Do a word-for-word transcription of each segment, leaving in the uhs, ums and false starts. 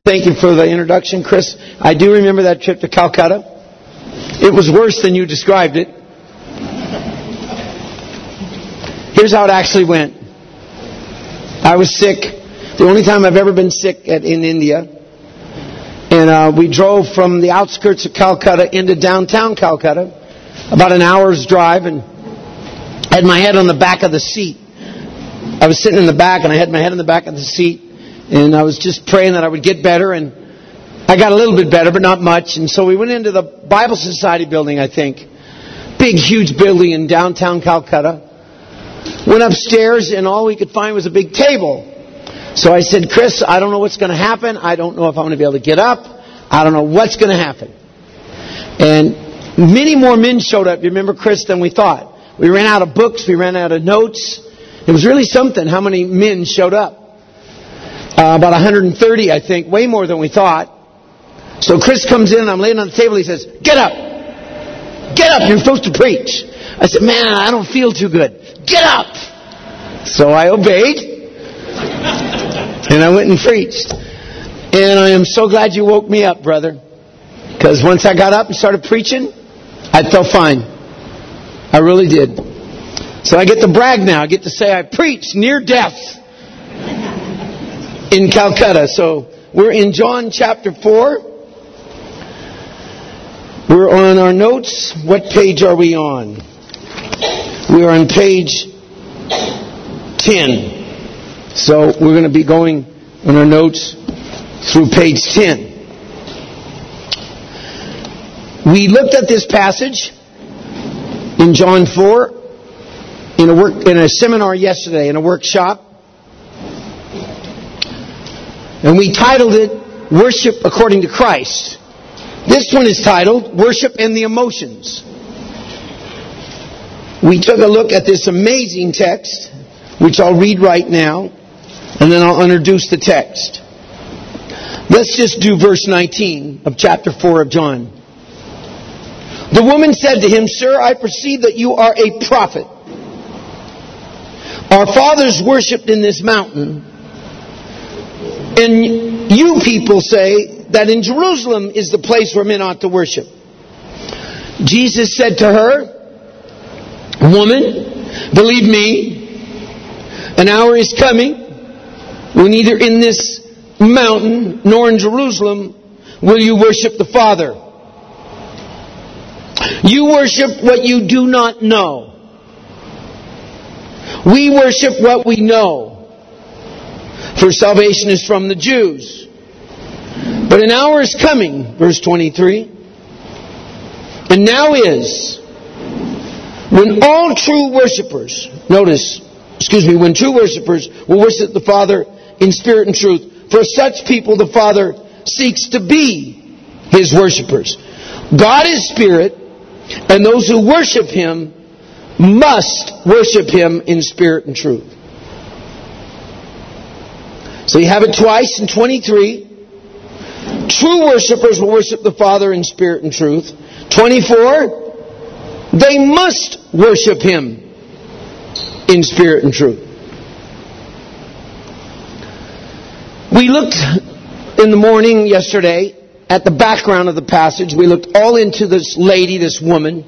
Thank you for the introduction, Chris. I do remember that trip to Calcutta. It was worse than you described it. Here's how it actually went. I was sick. The only time I've ever been sick at, in India. And uh, we drove from the outskirts of Calcutta into downtown Calcutta. About an hour's drive, and I had my head on the back of the seat. I was sitting in the back, and I had my head on the back of the seat. And I was just praying that I would get better, and I got a little bit better, but not much. And so we went into the Bible Society building, I think. Big, huge building in downtown Calcutta. Went upstairs, and all we could find was a big table. So I said, Chris, I don't know what's going to happen. I don't know if I'm going to be able to get up. I don't know what's going to happen. And many more men showed up, you remember, Chris, than we thought. We ran out of books. We ran out of notes. It was really something how many men showed up. Uh, about one hundred thirty, I think. Way more than we thought. So Chris comes in, and I'm laying on the table. He says, get up. Get up. You're supposed to preach. I said, man, I don't feel too good. Get up. So I obeyed. And I went and preached. And I am so glad you woke me up, brother. Because once I got up and started preaching, I felt fine. I really did. So I get to brag now. I get to say I preached near death in Calcutta. So we're in John chapter four. We're on our notes. What page are we on? We are on page ten. So we're going to be going on our notes through page ten. We looked at this passage in John four in a work in a seminar yesterday, in a workshop. And we titled it, Worship According to Christ. This one is titled, Worship and the Emotions. We took a look at this amazing text, which I'll read right now, and then I'll introduce the text. Let's just do verse nineteen of chapter four of John. The woman said to him, Sir, I perceive that you are a prophet. Our fathers worshipped in this mountain, and you people say that in Jerusalem is the place where men ought to worship. Jesus said to her, Woman, believe me, an hour is coming when neither in this mountain nor in Jerusalem will you worship the Father. You worship what you do not know. We worship what we know. For salvation is from the Jews. But an hour is coming, verse twenty-three, and now is, when all true worshipers, notice, excuse me, when true worshipers will worship the Father in spirit and truth. For such people the Father seeks to be His worshipers. God is spirit, and those who worship Him must worship Him in spirit and truth. So you have it twice in twenty-three. True worshipers will worship the Father in spirit and truth. twenty-four. They must worship Him in spirit and truth. We looked in the morning yesterday at the background of the passage. We looked all into this lady, this woman.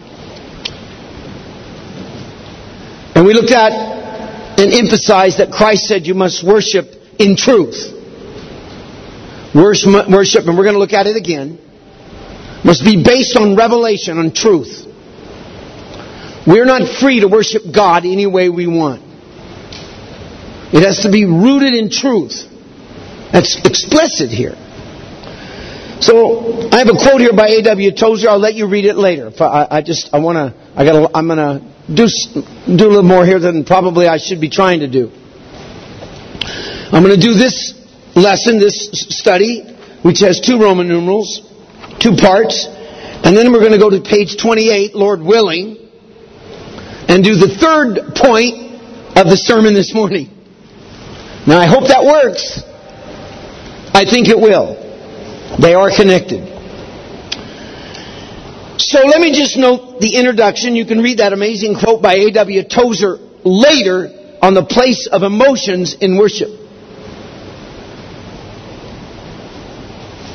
And we looked at and emphasized that Christ said you must worship in truth. Worship, worship, and we're going to look at it again, must be based on revelation, on truth. We're not free to worship God any way we want. It has to be rooted in truth. That's explicit here. So I have a quote here by A W Tozer. I'll let you read it later. I, I just I want to. I got. I'm going to do do a little more here than probably I should be trying to do. I'm going to do this lesson, this study, which has two Roman numerals, two parts, and then we're going to go to page twenty-eight, Lord willing, and do the third point of the sermon this morning. Now, I hope that works. I think it will. They are connected. So let me just note the introduction. You can read that amazing quote by A W Tozer later on the place of emotions in worship.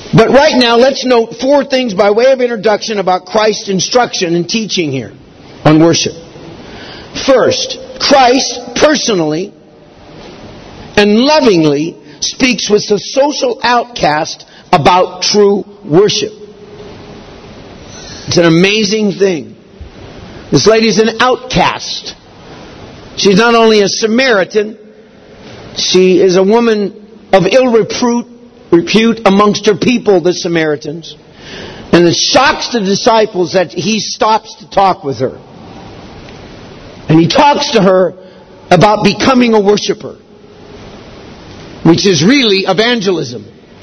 But right now, let's note four things by way of introduction about Christ's instruction and teaching here on worship. First, Christ personally and lovingly speaks with the social outcast about true worship. It's an amazing thing. This lady's an outcast. She's not only a Samaritan, she is a woman of ill repute, repute amongst her people, the Samaritans. And it shocks the disciples that he stops to talk with her. And he talks to her about becoming a worshiper, which is really evangelism.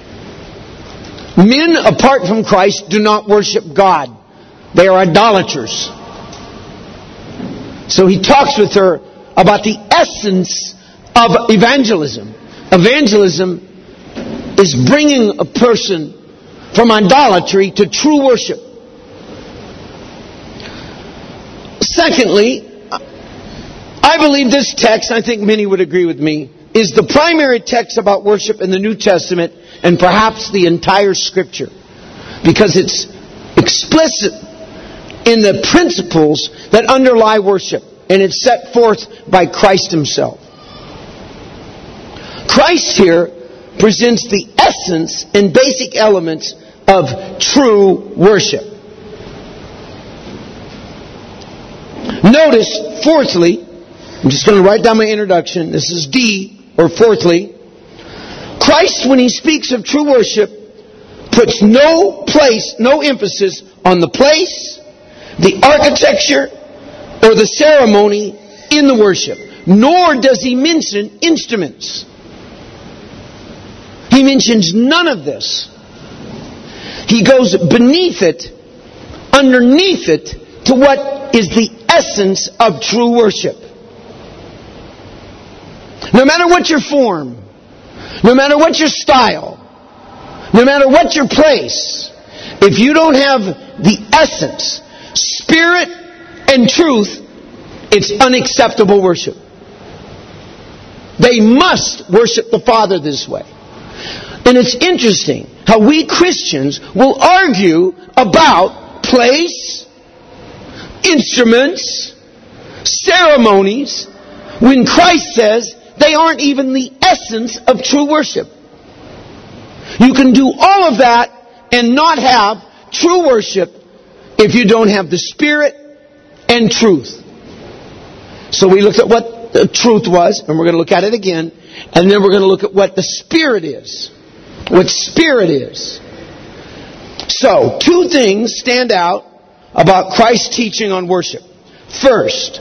Men apart from Christ do not worship God. They are idolaters. So he talks with her about the essence of evangelism. Evangelism is bringing a person from idolatry to true worship. Secondly, I believe this text, I think many would agree with me, is the primary text about worship in the New Testament and perhaps the entire Scripture. Because it's explicit in the principles that underlie worship. And it's set forth by Christ Himself. Christ here presents the essence and basic elements of true worship. Notice, fourthly, I'm just going to write down my introduction. This is D, or fourthly. Christ, when He speaks of true worship, puts no place, no emphasis on the place, the architecture, or the ceremony in the worship. Nor does He mention instruments. He mentions none of this. He goes beneath it, underneath it, to what is the essence of true worship. No matter what your form, no matter what your style, no matter what your place, if you don't have the essence, spirit, and truth, it's unacceptable worship. They must worship the Father this way. And it's interesting how we Christians will argue about place, instruments, ceremonies, when Christ says they aren't even the essence of true worship. You can do all of that and not have true worship if you don't have the Spirit and truth. So we looked at what the truth was, and we're going to look at it again, and then we're going to look at what the Spirit is. What Spirit is. So, two things stand out about Christ's teaching on worship. First,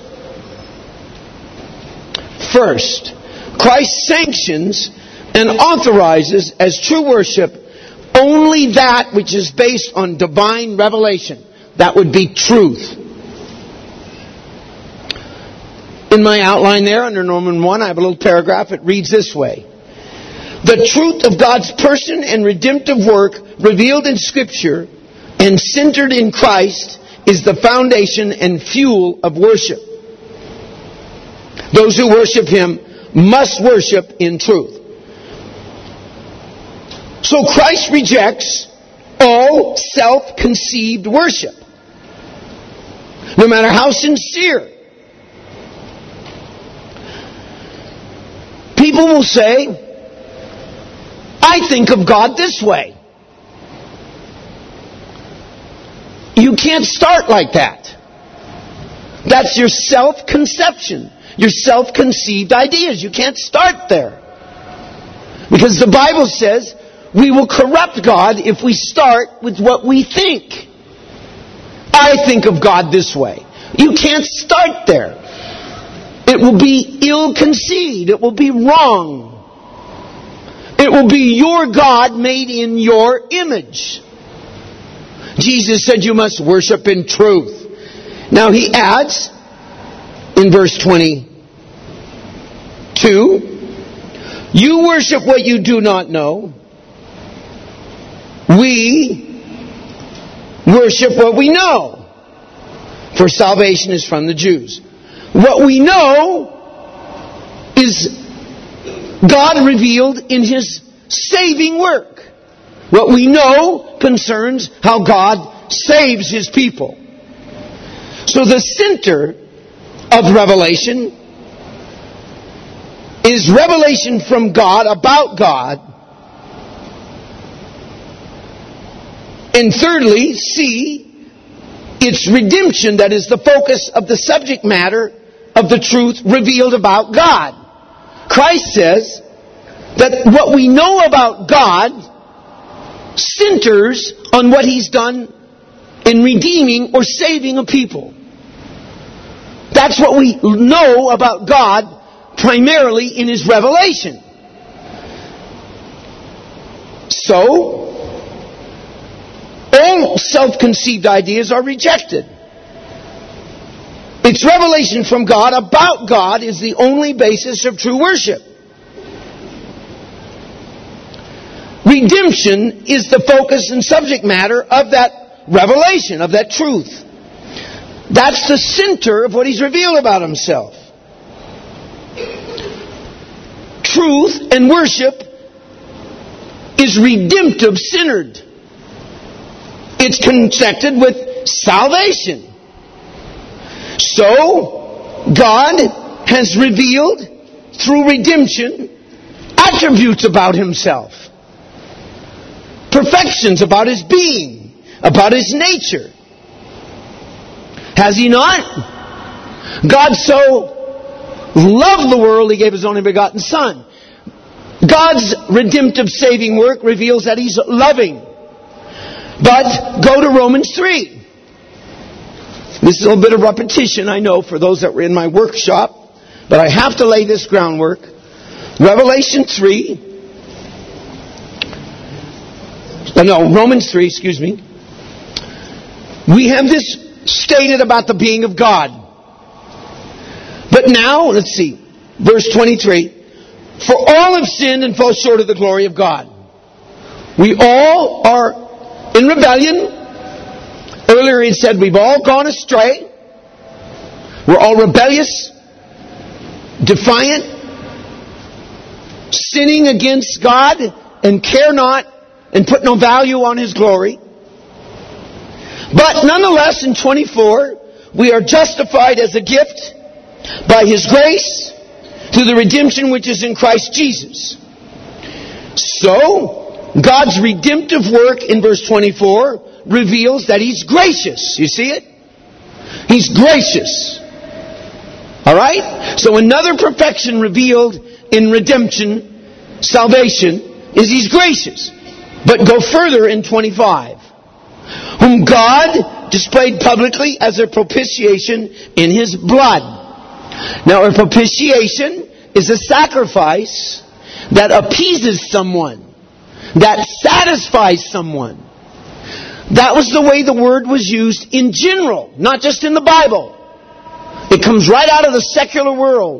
first, Christ sanctions and authorizes as true worship only that which is based on divine revelation. That would be truth. In my outline there, under Romans one, I have a little paragraph. It reads this way. The truth of God's person and redemptive work revealed in Scripture and centered in Christ is the foundation and fuel of worship. Those who worship Him must worship in truth. So Christ rejects all self-conceived worship, no matter how sincere. People will say, I think of God this way. You can't start like that. That's your self-conception, your self-conceived ideas. You can't start there. Because the Bible says we will corrupt God if we start with what we think. I think of God this way. You can't start there. It will be ill-conceived. It will be wrong. It will be your God made in your image. Jesus said you must worship in truth. Now He adds in verse twenty-two, you worship what you do not know. We worship what we know. For salvation is from the Jews. What we know is God revealed in His saving work. What we know concerns how God saves His people. So the center of revelation is revelation from God about God. And thirdly, C, it's redemption that is the focus of the subject matter of the truth revealed about God. Christ says that what we know about God centers on what He's done in redeeming or saving a people. That's what we know about God primarily in His revelation. So, all self-conceived ideas are rejected. It's revelation from God about God is the only basis of true worship. Redemption is the focus and subject matter of that revelation, of that truth. That's the center of what He's revealed about Himself. Truth and worship is redemptive-centered. It's connected with salvation. So, God has revealed through redemption attributes about Himself. Perfections about His being, about His nature. Has He not? God so loved the world, He gave His only begotten Son. God's redemptive saving work reveals that He's loving. But go to Romans three. This is a little bit of repetition, I know, for those that were in my workshop. But I have to lay this groundwork. Revelation three. No, Romans three, excuse me. We have this stated about the being of God. But now, let's see. Verse twenty-three. For all have sinned and fall short of the glory of God. We all are in rebellion. Earlier he said we've all gone astray. We're all rebellious, defiant, sinning against God, and care not, and put no value on His glory. But nonetheless, in twenty-four, we are justified as a gift by His grace through the redemption which is in Christ Jesus. So, God's redemptive work in verse twenty-four reveals that He's gracious. You see it? He's gracious. Alright? So another perfection revealed in redemption, salvation, is He's gracious. But go further in twenty-five. Whom God displayed publicly as a propitiation in His blood. Now a propitiation is a sacrifice that appeases someone. That satisfies someone. That was the way the word was used in general, not just in the Bible. It comes right out of the secular world.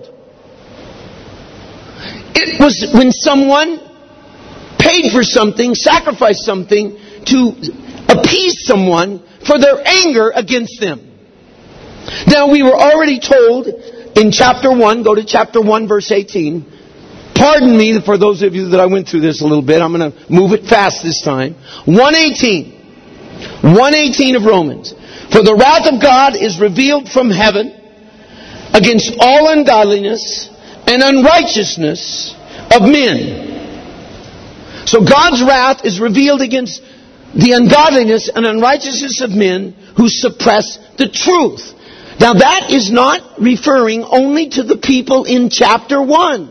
It was when someone paid for something, sacrificed something to appease someone for their anger against them. Now we were already told in chapter one, go to chapter one verse eighteen. Pardon me for those of you that I went through this a little bit. I'm going to move it fast this time. one eighteen. one eighteen of Romans. For the wrath of God is revealed from heaven against all ungodliness and unrighteousness of men. So God's wrath is revealed against the ungodliness and unrighteousness of men who suppress the truth. Now that is not referring only to the people in chapter one.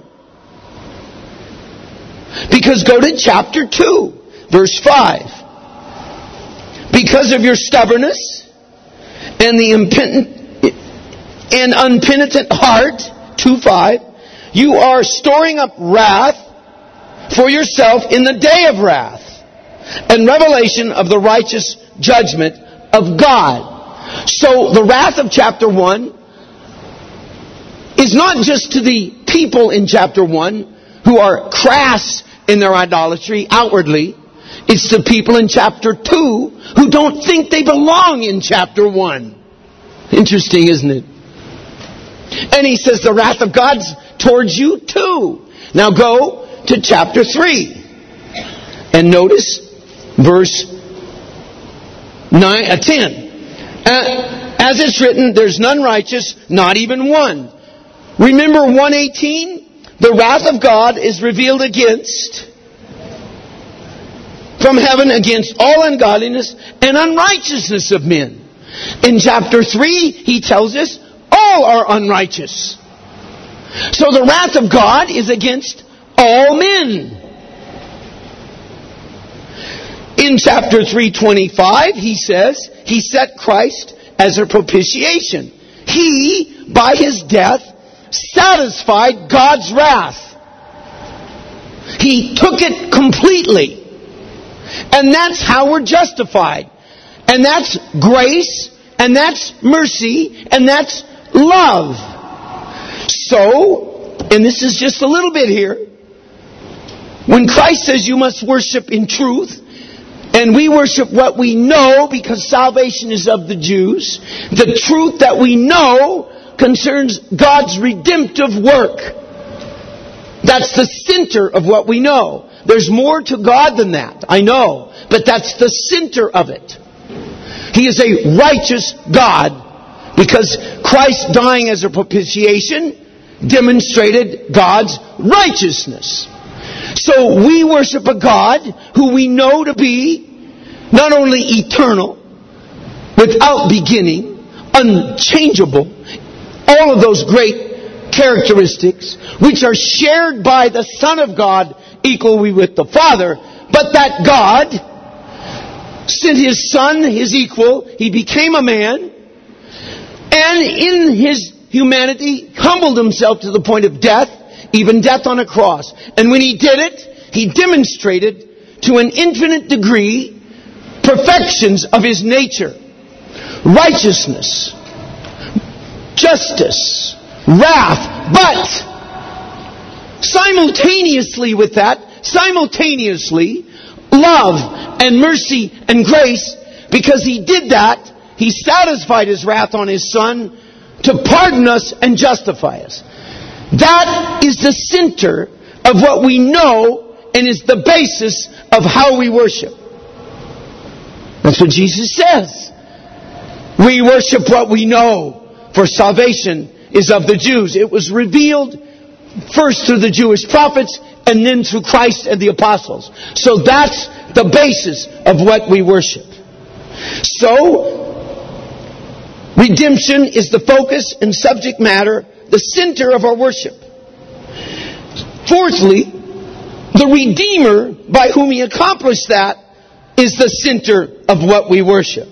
Because go to chapter two, verse five. Because of your stubbornness and the impenitent and unpenitent heart, two five, you are storing up wrath for yourself in the day of wrath and revelation of the righteous judgment of God. So the wrath of chapter one is not just to the people in chapter one who are crass in their idolatry outwardly. It's the people in chapter two who don't think they belong in chapter one. Interesting, isn't it? And he says the wrath of God's towards you too. Now go to chapter three. And notice verse nine, uh, ten. Uh, as it's written, there's none righteous, not even one. Remember one eighteen? The wrath of God is revealed against, from heaven, against all ungodliness and unrighteousness of men. In chapter three, he tells us all are unrighteous. So the wrath of God is against all men. In chapter three twenty-five, he says, he set Christ as a propitiation. He, by his death, satisfied God's wrath. He took it completely. And that's how we're justified. And that's grace, and that's mercy, and that's love. So, and this is just a little bit here, when Christ says you must worship in truth, and we worship what we know because salvation is of the Jews, the truth that we know concerns God's redemptive work. That's the center of what we know. There's more to God than that, I know, but that's the center of it. He is a righteous God because Christ dying as a propitiation demonstrated God's righteousness. So we worship a God who we know to be not only eternal, without beginning, unchangeable, all of those great characteristics which are shared by the Son of God equally with the Father, but that God sent His Son, His equal, He became a man, and in His humanity humbled Himself to the point of death, even death on a cross. And when He did it, He demonstrated to an infinite degree perfections of His nature, righteousness, justice, wrath, but simultaneously with that, simultaneously, love and mercy and grace, because He did that, He satisfied His wrath on His Son to pardon us and justify us. That is the center of what we know and is the basis of how we worship. That's what Jesus says. We worship what we know, for salvation is of the Jews. It was revealed first through the Jewish prophets and then through Christ and the apostles. So that's the basis of what we worship. So, redemption is the focus and subject matter, the center of our worship. Fourthly, the Redeemer by whom He accomplished that is the center of what we worship.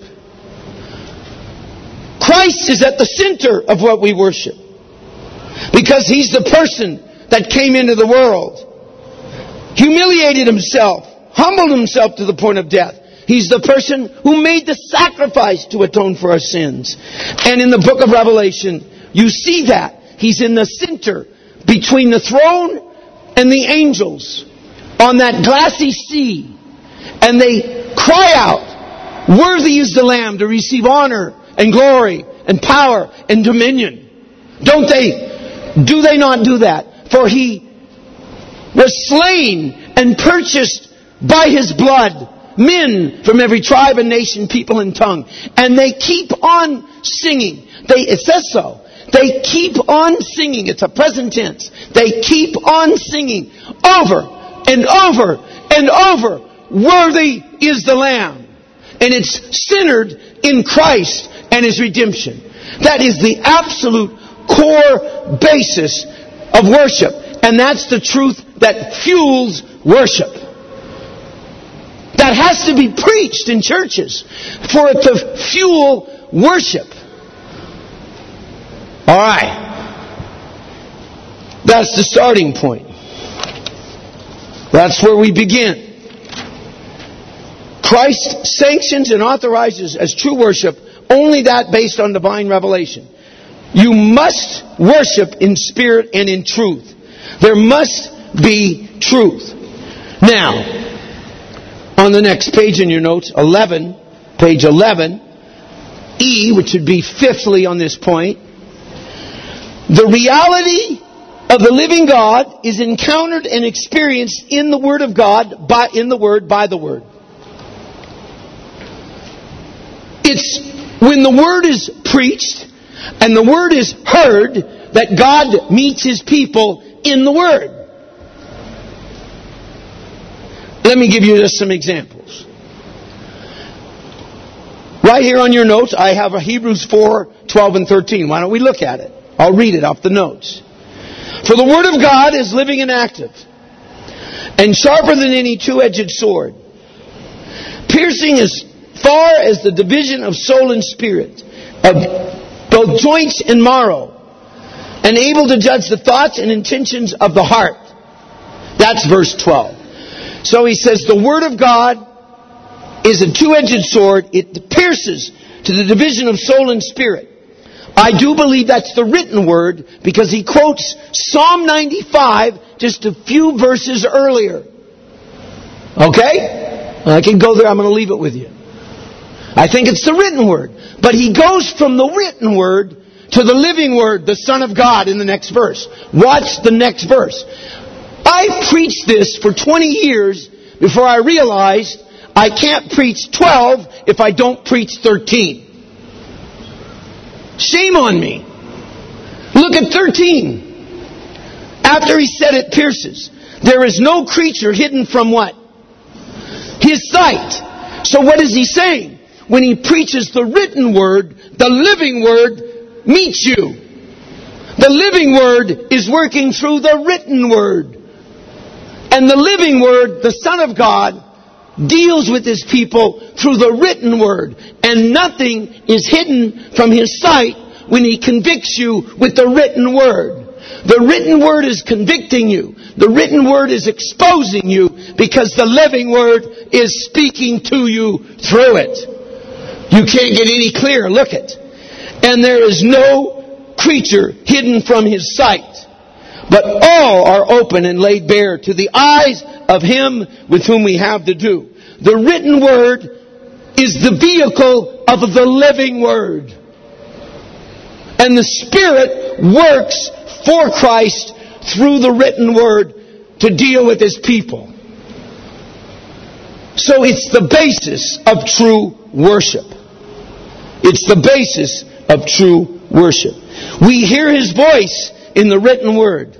Christ is at the center of what we worship, because He's the person that came into the world, humiliated Himself, humbled Himself to the point of death. He's the person who made the sacrifice to atone for our sins. And in the book of Revelation, you see that. He's in the center between the throne and the angels on that glassy sea. And they cry out, "Worthy is the Lamb to receive honor and glory and power and dominion." Don't they? Do they not do that? For He was slain and purchased by His blood men from every tribe and nation, people and tongue. And they keep on singing. They, it says so. They keep on singing. It's a present tense. They keep on singing over and over and over. Worthy is the Lamb. And it's centered in Christ and His redemption. That is the absolute core basis of worship. And that's the truth that fuels worship. That has to be preached in churches for it to fuel worship. Alright. That's the starting point. That's where we begin. Christ sanctions and authorizes as true worship only that based on divine revelation. You must worship in spirit and in truth. There must be truth. Now, on the next page in your notes, eleven, page eleven, E, which would be fifthly on this point, the reality of the living God is encountered and experienced in the Word of God, by, in the Word, by the Word. It's when the Word is preached and the Word is heard that God meets His people in the Word. Let me give you just some examples. Right here on your notes, I have a Hebrews four, twelve and thirteen. Why don't we look at it? I'll read it off the notes. For the Word of God is living and active, and sharper than any two-edged sword, piercing as far as the division of soul and spirit, of both joints and marrow, and able to judge the thoughts and intentions of the heart. That's verse twelve. So he says the Word of God is a two-edged sword. It pierces to the division of soul and spirit. I do believe that's the written Word because he quotes Psalm ninety-five just a few verses earlier. Okay? I can go there. I'm going to leave it with you. I think it's the written Word. But he goes from the written Word to the living Word, the Son of God, in the next verse. Watch the next verse. I preached this for twenty years before I realized I can't preach twelve if I don't preach thirteen. Shame on me. Look at thirteen. After he said it pierces, there is no creature hidden from what? His sight. So what is he saying? When he preaches the written Word, the living Word meets you. The living Word is working through the written Word. And the living Word, the Son of God, deals with His people through the written Word. And nothing is hidden from His sight when He convicts you with the written Word. The written Word is convicting you. The written Word is exposing you because the living Word is speaking to you through it. You can't get any clearer. Look it. And there is no creature hidden from His sight, but all are open and laid bare to the eyes of Him with whom we have to do. The written Word is the vehicle of the living Word. And the Spirit works for Christ through the written Word to deal with His people. So it's the basis of true worship. It's the basis of true worship. We hear His voice in the written Word.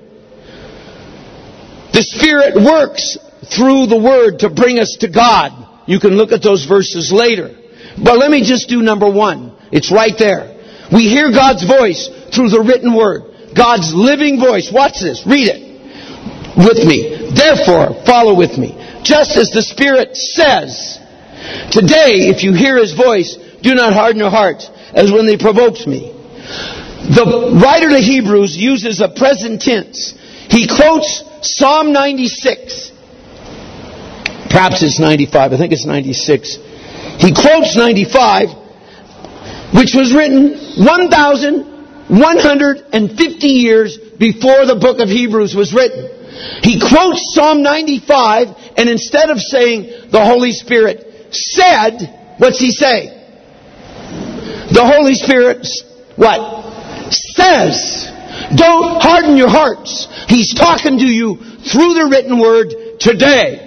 The Spirit works through the Word to bring us to God. You can look at those verses later. But let me just do number one. It's right there. We hear God's voice through the written Word. God's living voice. Watch this. Read it with me. Therefore, follow with me. Just as the Spirit says, today, if you hear His voice, do not harden your hearts as when they provoked me. The writer to Hebrews uses a present tense. He quotes Psalm ninety-six. Perhaps it's ninety-five. I think it's ninety-six. He quotes ninety-five, which was written one thousand one hundred fifty years before the book of Hebrews was written. He quotes Psalm ninety-five, and instead of saying the Holy Spirit said, what's he say? The Holy Spirit, what? Says. Don't harden your hearts. He's talking to you through the written Word today.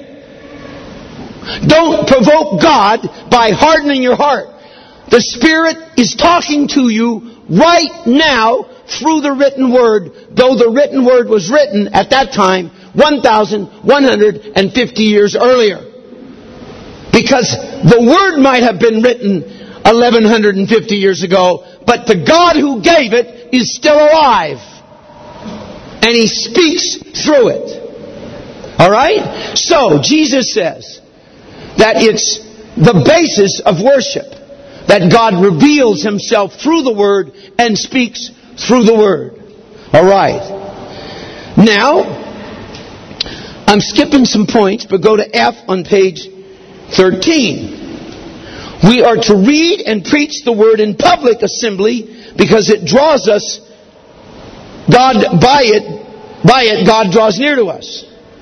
Don't provoke God by hardening your heart. The Spirit is talking to you right now through the written Word, though the written Word was written at that time one thousand one hundred fifty years earlier. Because the Word might have been written eleven fifty years ago, but the God who gave it is still alive. And He speaks through it. Alright? So, Jesus says that it's the basis of worship, that God reveals Himself through the Word and speaks through the Word. Alright. Now, I'm skipping some points, but go to F on page thirteen. We are to read and preach the Word in public assembly because it draws us, God, by it, by it, God draws near to us.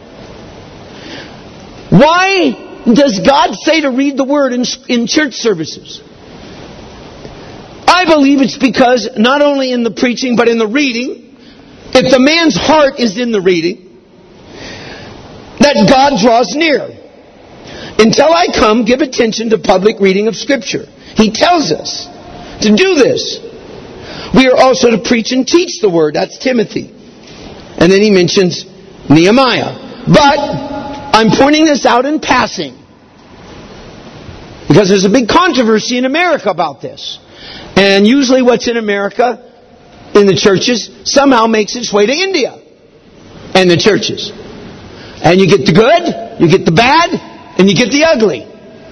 Why does God say to read the Word in, in church services? I believe it's because not only in the preaching but in the reading, if the man's heart is in the reading, that God draws near. Until I come, give attention to public reading of Scripture. He tells us to do this. We are also to preach and teach the Word. That's Timothy. And then he mentions Nehemiah. But I'm pointing this out in passing, because there's a big controversy in America about this. And usually what's in America, in the churches, somehow makes its way to India and the churches. And you get the good, you get the bad, and you get the ugly.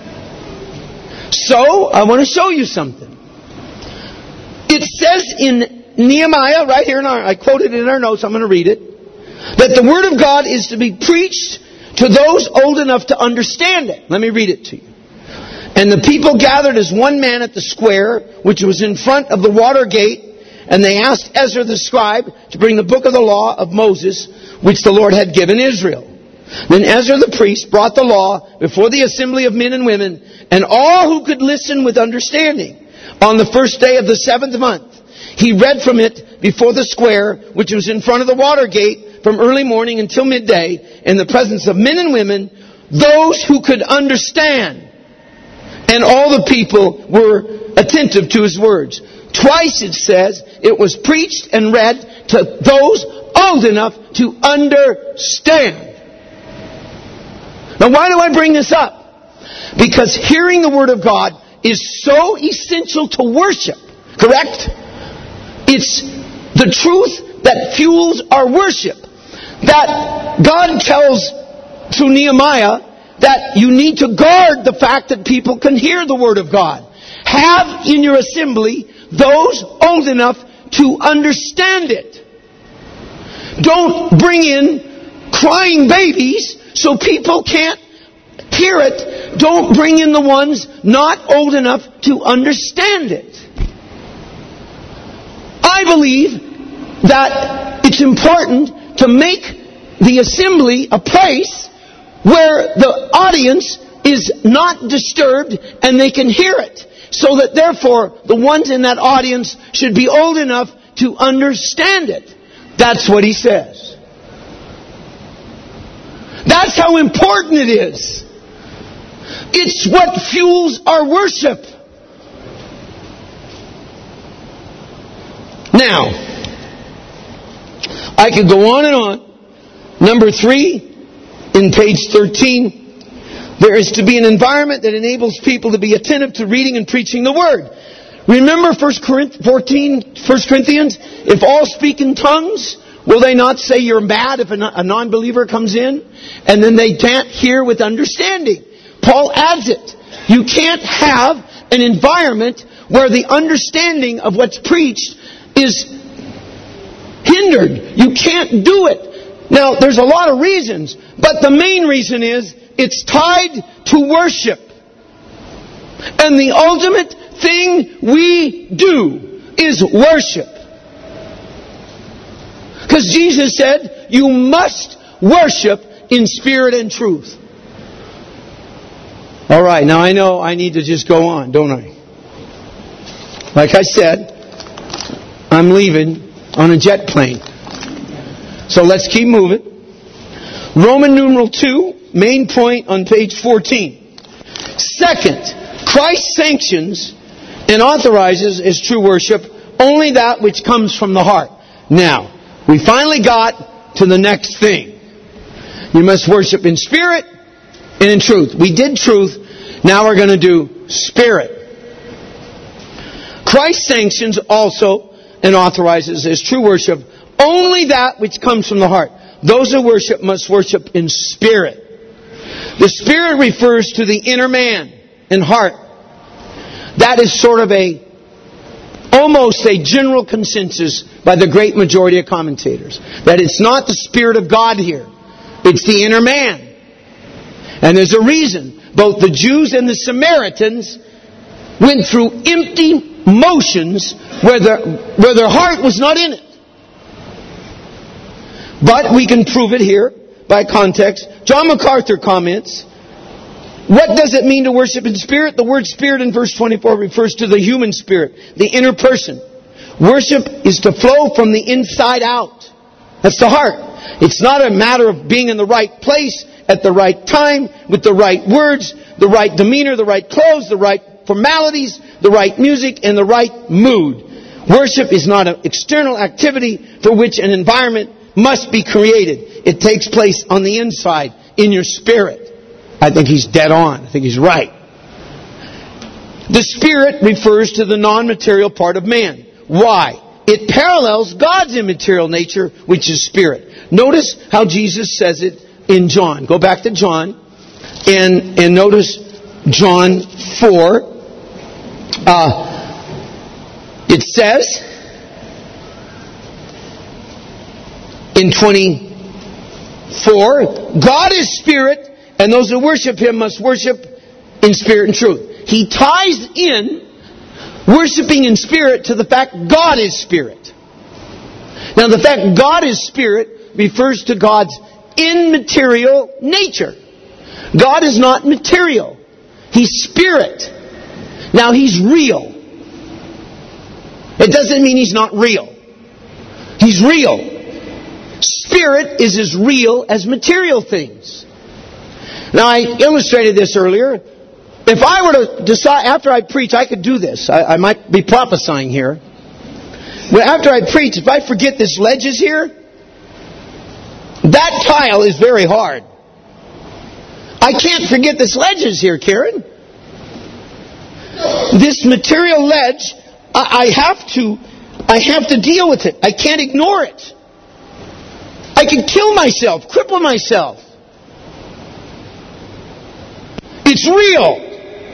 So, I want to show you something. It says in Nehemiah, right here in our, I quoted it in our notes, I'm going to read it, that the Word of God is to be preached to those old enough to understand it. Let me read it to you. And the people gathered as one man at the square, which was in front of the water gate, and they asked Ezra the scribe to bring the book of the law of Moses, which the Lord had given Israel. Then Ezra the priest brought the law before the assembly of men and women, and all who could listen with understanding. On the first day of the seventh month, he read from it before the square, which was in front of the water gate, from early morning until midday, in the presence of men and women, those who could understand. And all the people were attentive to his words. Twice it says it was preached and read to those old enough to understand. Now, why do I bring this up? Because hearing the Word of God is so essential to worship. Correct? It's the truth that fuels our worship. That God tells through Nehemiah that you need to guard the fact that people can hear the Word of God. Have in your assembly those old enough to understand it. Don't bring in crying babies so people can't hear it. Don't bring in the ones not old enough to understand it. I believe that it's important to make the assembly a place where the audience is not disturbed and they can hear it. So that therefore the ones in that audience should be old enough to understand it. That's what he says. That's how important it is. It's what fuels our worship. Now, I could go on and on. Number three, in page thirteen, there is to be an environment that enables people to be attentive to reading and preaching the Word. Remember First Corinthians? If all speak in tongues, will they not say you're mad if a non-believer comes in? And then they can't hear with understanding. Paul adds it. You can't have an environment where the understanding of what's preached is hindered. You can't do it. Now, there's a lot of reasons, but the main reason is it's tied to worship. And the ultimate thing we do is worship. Because Jesus said, you must worship in spirit and truth. All right, now I know I need to just go on, don't I? Like I said, I'm leaving on a jet plane. So let's keep moving. Roman numeral two, main point on page fourteen. Second, Christ sanctions and authorizes as true worship only that which comes from the heart. Now, we finally got to the next thing. You must worship in spirit and in truth. We did truth. Now we're going to do spirit. Christ sanctions also and authorizes as true worship only that which comes from the heart. Those who worship must worship in spirit. The spirit refers to the inner man and heart. That is sort of a, almost a general consensus by the great majority of commentators. That it's not the Spirit of God here. It's the inner man. And there's a reason. Both the Jews and the Samaritans went through empty motions where their, where their heart was not in it. But we can prove it here by context. John MacArthur comments, what does it mean to worship in spirit? The word spirit in verse twenty-four refers to the human spirit, the inner person. Worship is to flow from the inside out. That's the heart. It's not a matter of being in the right place at the right time with the right words, the right demeanor, the right clothes, the right formalities. the right music, and the right mood. Worship is not an external activity for which an environment must be created. It takes place on the inside, in your spirit. I think he's dead on. I think he's right. The spirit refers to the non-material part of man. Why? It parallels God's immaterial nature, which is spirit. Notice how Jesus says it in John. Go back to John and, and notice John four. Uh, it says in twenty-four, God is spirit, and those who worship Him must worship in spirit and truth. He ties in worshiping in spirit to the fact God is spirit. Now, the fact God is spirit refers to God's immaterial nature. God is not material. He's spirit. Now, He's real. It doesn't mean He's not real. He's real. Spirit is as real as material things. Now, I illustrated this earlier. If I were to decide, after I preach, I could do this. I, I might be prophesying here. But after I preach, if I forget this ledge is here, that tile is very hard. I can't forget this ledge is here, Karen. This material ledge, I, I have to, I have to deal with it. I can't ignore it. I can kill myself, cripple myself. It's real.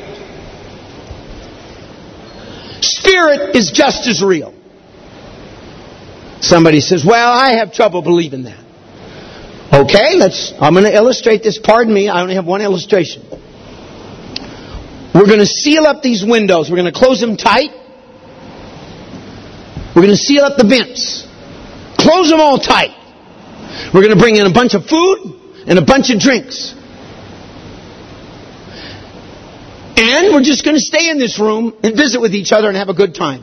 Spirit is just as real. Somebody says, well, I have trouble believing that. Okay, let's, I'm going to illustrate this. Pardon me, I only have one illustration. We're going to seal up these windows. We're going to close them tight. We're going to seal up the vents. Close them all tight. We're going to bring in a bunch of food and a bunch of drinks. And we're just going to stay in this room and visit with each other and have a good time.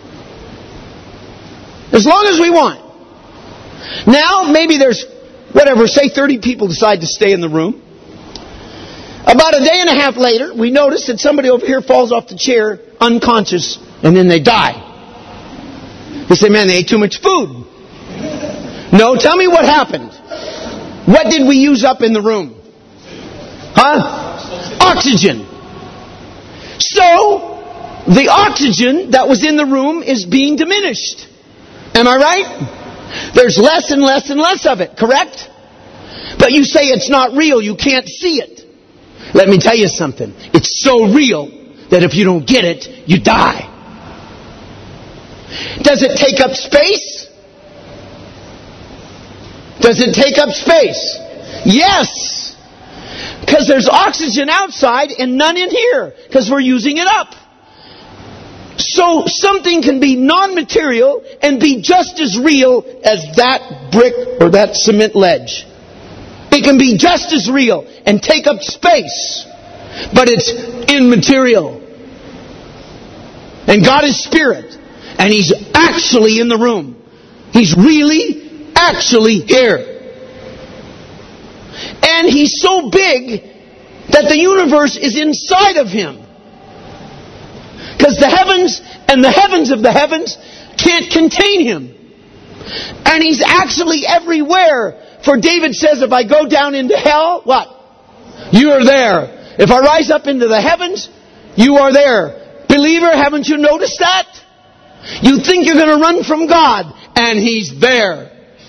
As long as we want. Now, maybe there's, whatever, say thirty people decide to stay in the room. About a day and a half later, we notice that somebody over here falls off the chair unconscious and then they die. We say, man, they ate too much food. No, tell me what happened. What did we use up in the room? Huh? Oxygen. So, the oxygen that was in the room is being diminished. Am I right? There's less and less and less of it, correct? But you say it's not real, you can't see it. Let me tell you something. It's so real that if you don't get it, you die. Does it take up space? Does it take up space? Yes. Because there's oxygen outside and none in here. Because we're using it up. So something can be non-material and be just as real as that brick or that cement ledge. It can be just as real and take up space. But it's immaterial. And God is spirit. And He's actually in the room. He's really actually here. And He's so big that the universe is inside of Him. Because the heavens and the heavens of the heavens can't contain Him. And He's actually everywhere. For David says, if I go down into hell, what? You are there. If I rise up into the heavens, you are there. Believer, haven't you noticed that? You think you're going to run from God, and He's there.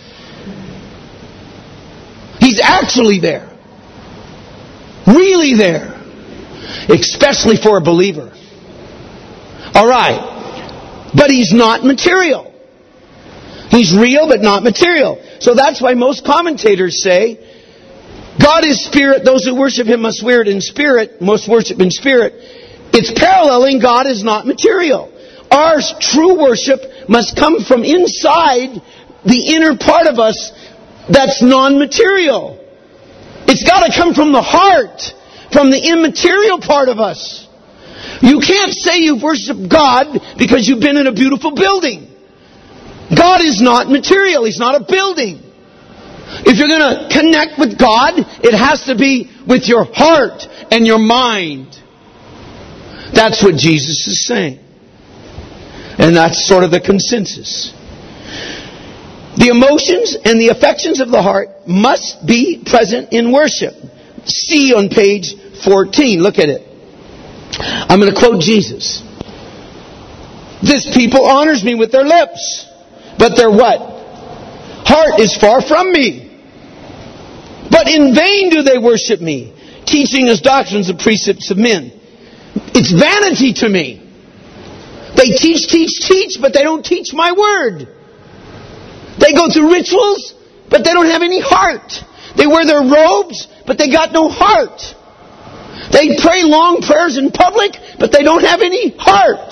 He's actually there. Really there. Especially for a believer. Alright. But He's not material. He's real but not material. So that's why most commentators say, God is spirit, those who worship Him must wear it in spirit, must worship in spirit. It's paralleling God is not material. Our true worship must come from inside the inner part of us that's non-material. It's got to come from the heart, from the immaterial part of us. You can't say you've worshipped God because you've been in a beautiful building. God is not material. He's not a building. If you're going to connect with God, it has to be with your heart and your mind. That's what Jesus is saying. And that's sort of the consensus. The emotions and the affections of the heart must be present in worship. See on page fourteen. Look at it. I'm going to quote Jesus. This people honors me with their lips, but their what? Heart is far from me. But in vain do they worship me, teaching as doctrines the precepts of men. It's vanity to me. They teach, teach, teach, but they don't teach my word. They go through rituals, but they don't have any heart. They wear their robes, but they got no heart. They pray long prayers in public, but they don't have any heart.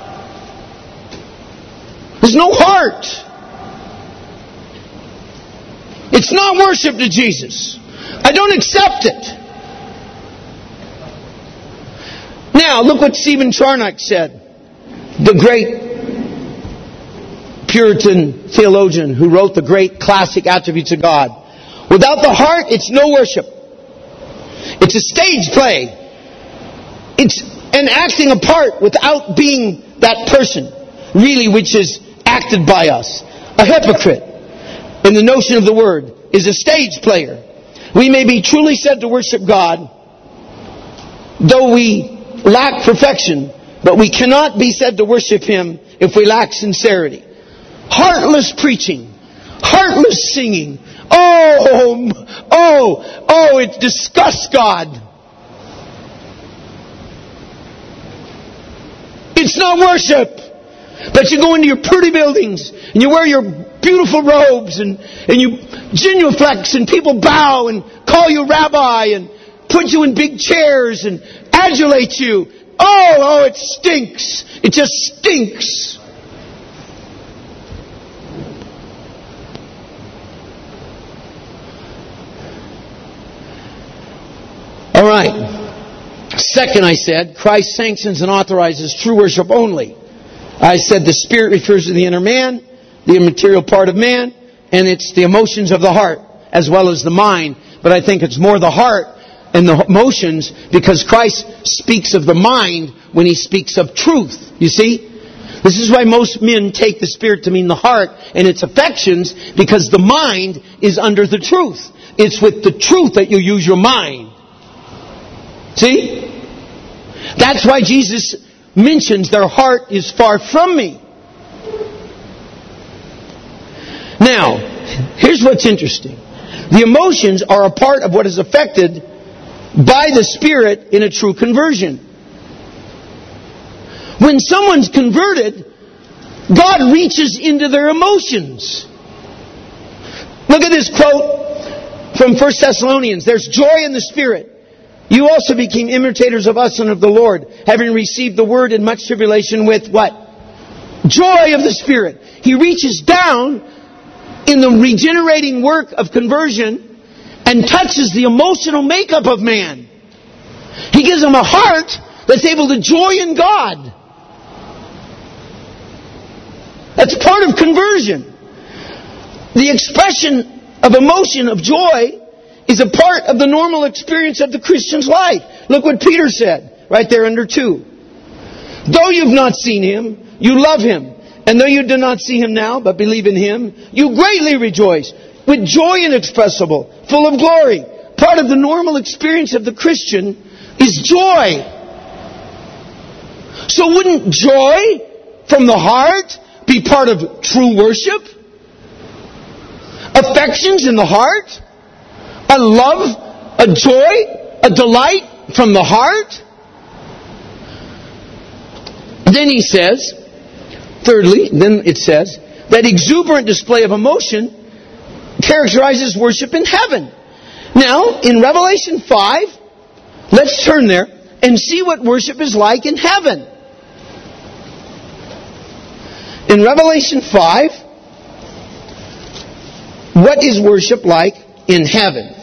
There's no heart. It's not worship to Jesus. I don't accept it. Now, look what Stephen Charnock said. The great Puritan theologian who wrote the great classic Attributes of God. Without the heart, it's no worship. It's a stage play. It's an acting a part without being that person, really, which is acted by us. A hypocrite, in the notion of the word, is a stage player. We may be truly said to worship God, though we lack perfection, but we cannot be said to worship Him if we lack sincerity. Heartless preaching, heartless singing. Oh, oh, oh, it disgusts God. It's not worship. But you go into your pretty buildings and you wear your beautiful robes and, and you genuflex and people bow and call you rabbi and put you in big chairs and adulate you. Oh, oh, it stinks. It just stinks. All right. Second, I said, Christ sanctions and authorizes true worship only. I said the spirit refers to the inner man, the immaterial part of man, and it's the emotions of the heart as well as the mind. But I think it's more the heart and the emotions because Christ speaks of the mind when He speaks of truth. You see? This is why most men take the spirit to mean the heart and its affections, because the mind is under the truth. It's with the truth that you use your mind. See? That's why Jesus mentions their heart is far from me. Now, here's what's interesting. The emotions are a part of what is affected by the Spirit in a true conversion. When someone's converted, God reaches into their emotions. Look at this quote from First Thessalonians. There's joy in the Spirit. You also became imitators of us and of the Lord, having received the word in much tribulation with what? Joy of the Spirit. He reaches down in the regenerating work of conversion and touches the emotional makeup of man. He gives him a heart that's able to joy in God. That's part of conversion. The expression of emotion, of joy, is a part of the normal experience of the Christian's life. Look what Peter said, right there under two. Though you've not seen Him, you love Him. And though you do not see Him now, but believe in Him, you greatly rejoice, with joy inexpressible, full of glory. Part of the normal experience of the Christian is joy. So wouldn't joy from the heart be part of true worship? Affections in the heart? A love, a joy, a delight from the heart? Then he says, thirdly, then it says, that exuberant display of emotion characterizes worship in heaven. Now, in Revelation five, let's turn there and see what worship is like in heaven. In Revelation five, what is worship like in heaven?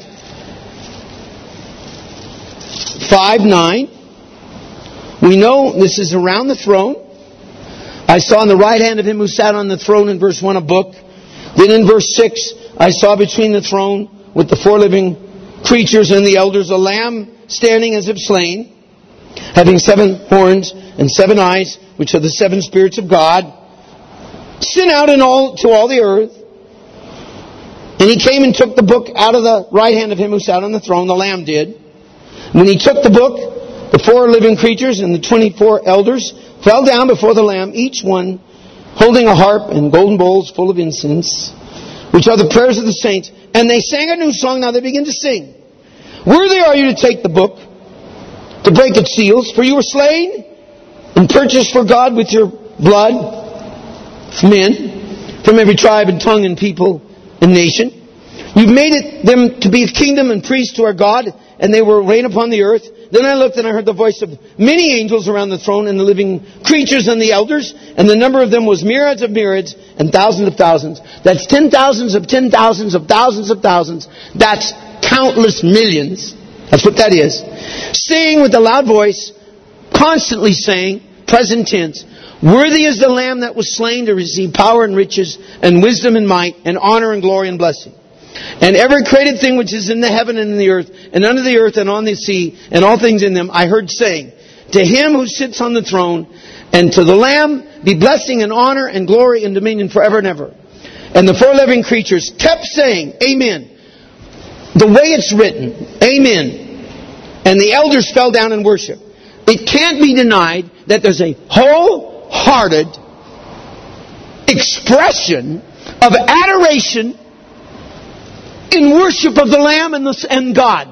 five nine. We know this is around the throne. I saw on the right hand of Him who sat on the throne, in verse one, a book. Then in verse six, I saw between the throne with the four living creatures and the elders a lamb standing as if slain, having seven horns and seven eyes, which are the seven spirits of God, sent out in all to all the earth. And he came and took the book out of the right hand of him who sat on the throne, the Lamb did. When he took the book, the four living creatures and the twenty-four elders fell down before the Lamb, each one holding a harp and golden bowls full of incense, which are the prayers of the saints. And they sang a new song. Now they begin to sing. Worthy are you to take the book, to break its seals, for you were slain and purchased for God with your blood men from every tribe and tongue and people and nation. You've made it them to be a kingdom and priests to our God, and they will reign upon the earth. Then I looked and I heard the voice of many angels around the throne and the living creatures and the elders, and the number of them was myriads of myriads and thousands of thousands. That's ten thousands of ten thousands of thousands of thousands. That's countless millions. That's what that is. Saying with a loud voice, constantly saying, present tense, worthy is the Lamb that was slain to receive power and riches and wisdom and might and honor and glory and blessing. And every created thing which is in the heaven and in the earth, and under the earth and on the sea, and all things in them, I heard saying, to him who sits on the throne, and to the Lamb, be blessing and honor and glory and dominion forever and ever. And the four living creatures kept saying, Amen. The way it's written, Amen. And the elders fell down and worshiped. It can't be denied that there's a wholehearted expression of adoration in worship of the Lamb and, the, and God.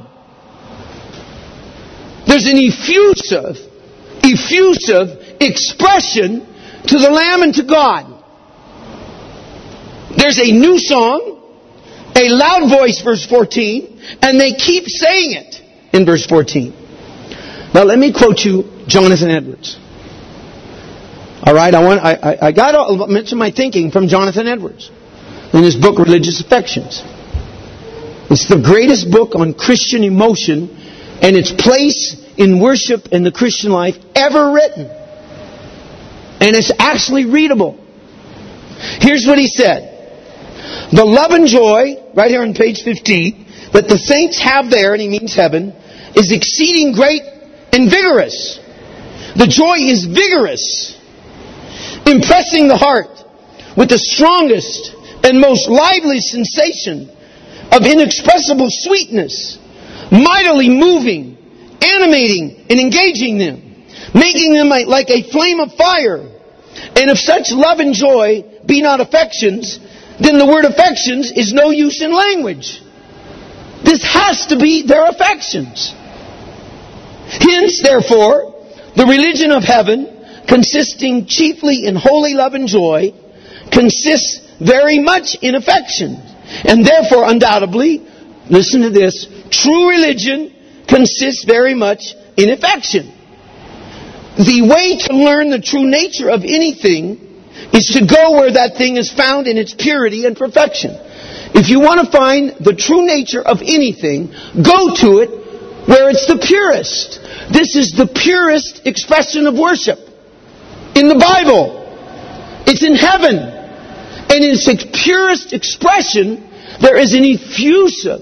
There's an effusive, effusive expression to the Lamb and to God. There's a new song, a loud voice, verse fourteen, and they keep saying it in verse fourteen. Now let me quote you Jonathan Edwards. All right, I want I, I, I got to mention my thinking from Jonathan Edwards in his book Religious Affections. It's the greatest book on Christian emotion and its place in worship in the Christian life ever written. And it's actually readable. Here's what he said. The love and joy, right here on page fifteen, that the saints have there, and he means heaven, is exceeding great and vigorous. The joy is vigorous, impressing the heart with the strongest and most lively sensation of inexpressible sweetness, mightily moving, animating, and engaging them, making them like a flame of fire. And if such love and joy be not affections, then the word affections is no use in language. This has to be their affections. Hence, therefore, the religion of heaven, consisting chiefly in holy love and joy, consists very much in affection. And therefore, undoubtedly, listen to this, true religion consists very much in affection. The way to learn the true nature of anything is to go where that thing is found in its purity and perfection. If you want to find the true nature of anything, go to it where it's the purest. This is the purest expression of worship in the Bible. It's in heaven. And in its purest expression, there is an effusive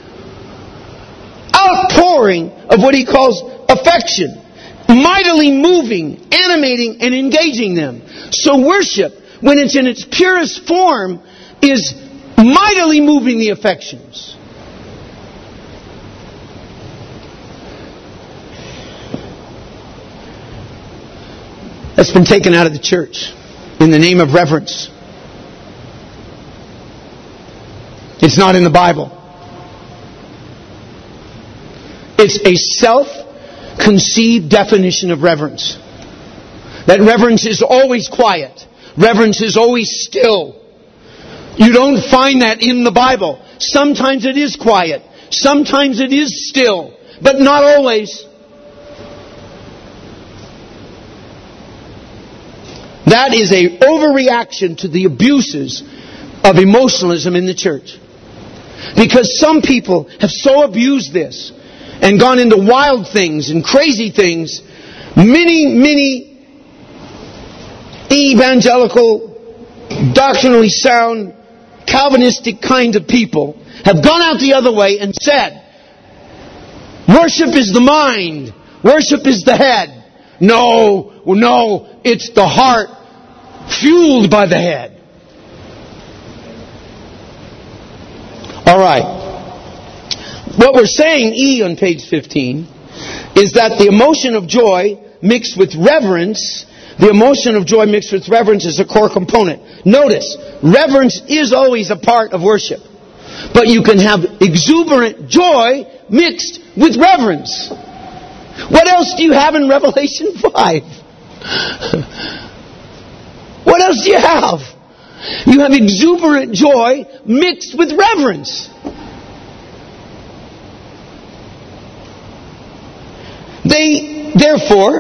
outpouring of what he calls affection, mightily moving, animating, and engaging them. So worship, when it's in its purest form, is mightily moving the affections. That's been taken out of the church in the name of reverence. It's not in the Bible. It's a self-conceived definition of reverence. That reverence is always quiet. Reverence is always still. You don't find that in the Bible. Sometimes it is quiet. Sometimes it is still. But not always. That is an overreaction to the abuses of emotionalism in the church. Because some people have so abused this and gone into wild things and crazy things. Many, many evangelical, doctrinally sound, Calvinistic kind of people have gone out the other way and said, worship is the mind, Worship is the head. No, no, it's the heart fueled by the head. All right. What we're saying, E on page fifteen, is that the emotion of joy mixed with reverence, the emotion of joy mixed with reverence is a core component. Notice, reverence is always a part of worship. But you can have exuberant joy mixed with reverence. What else do you have in Revelation five? What else do you have? You have exuberant joy mixed with reverence. They, therefore,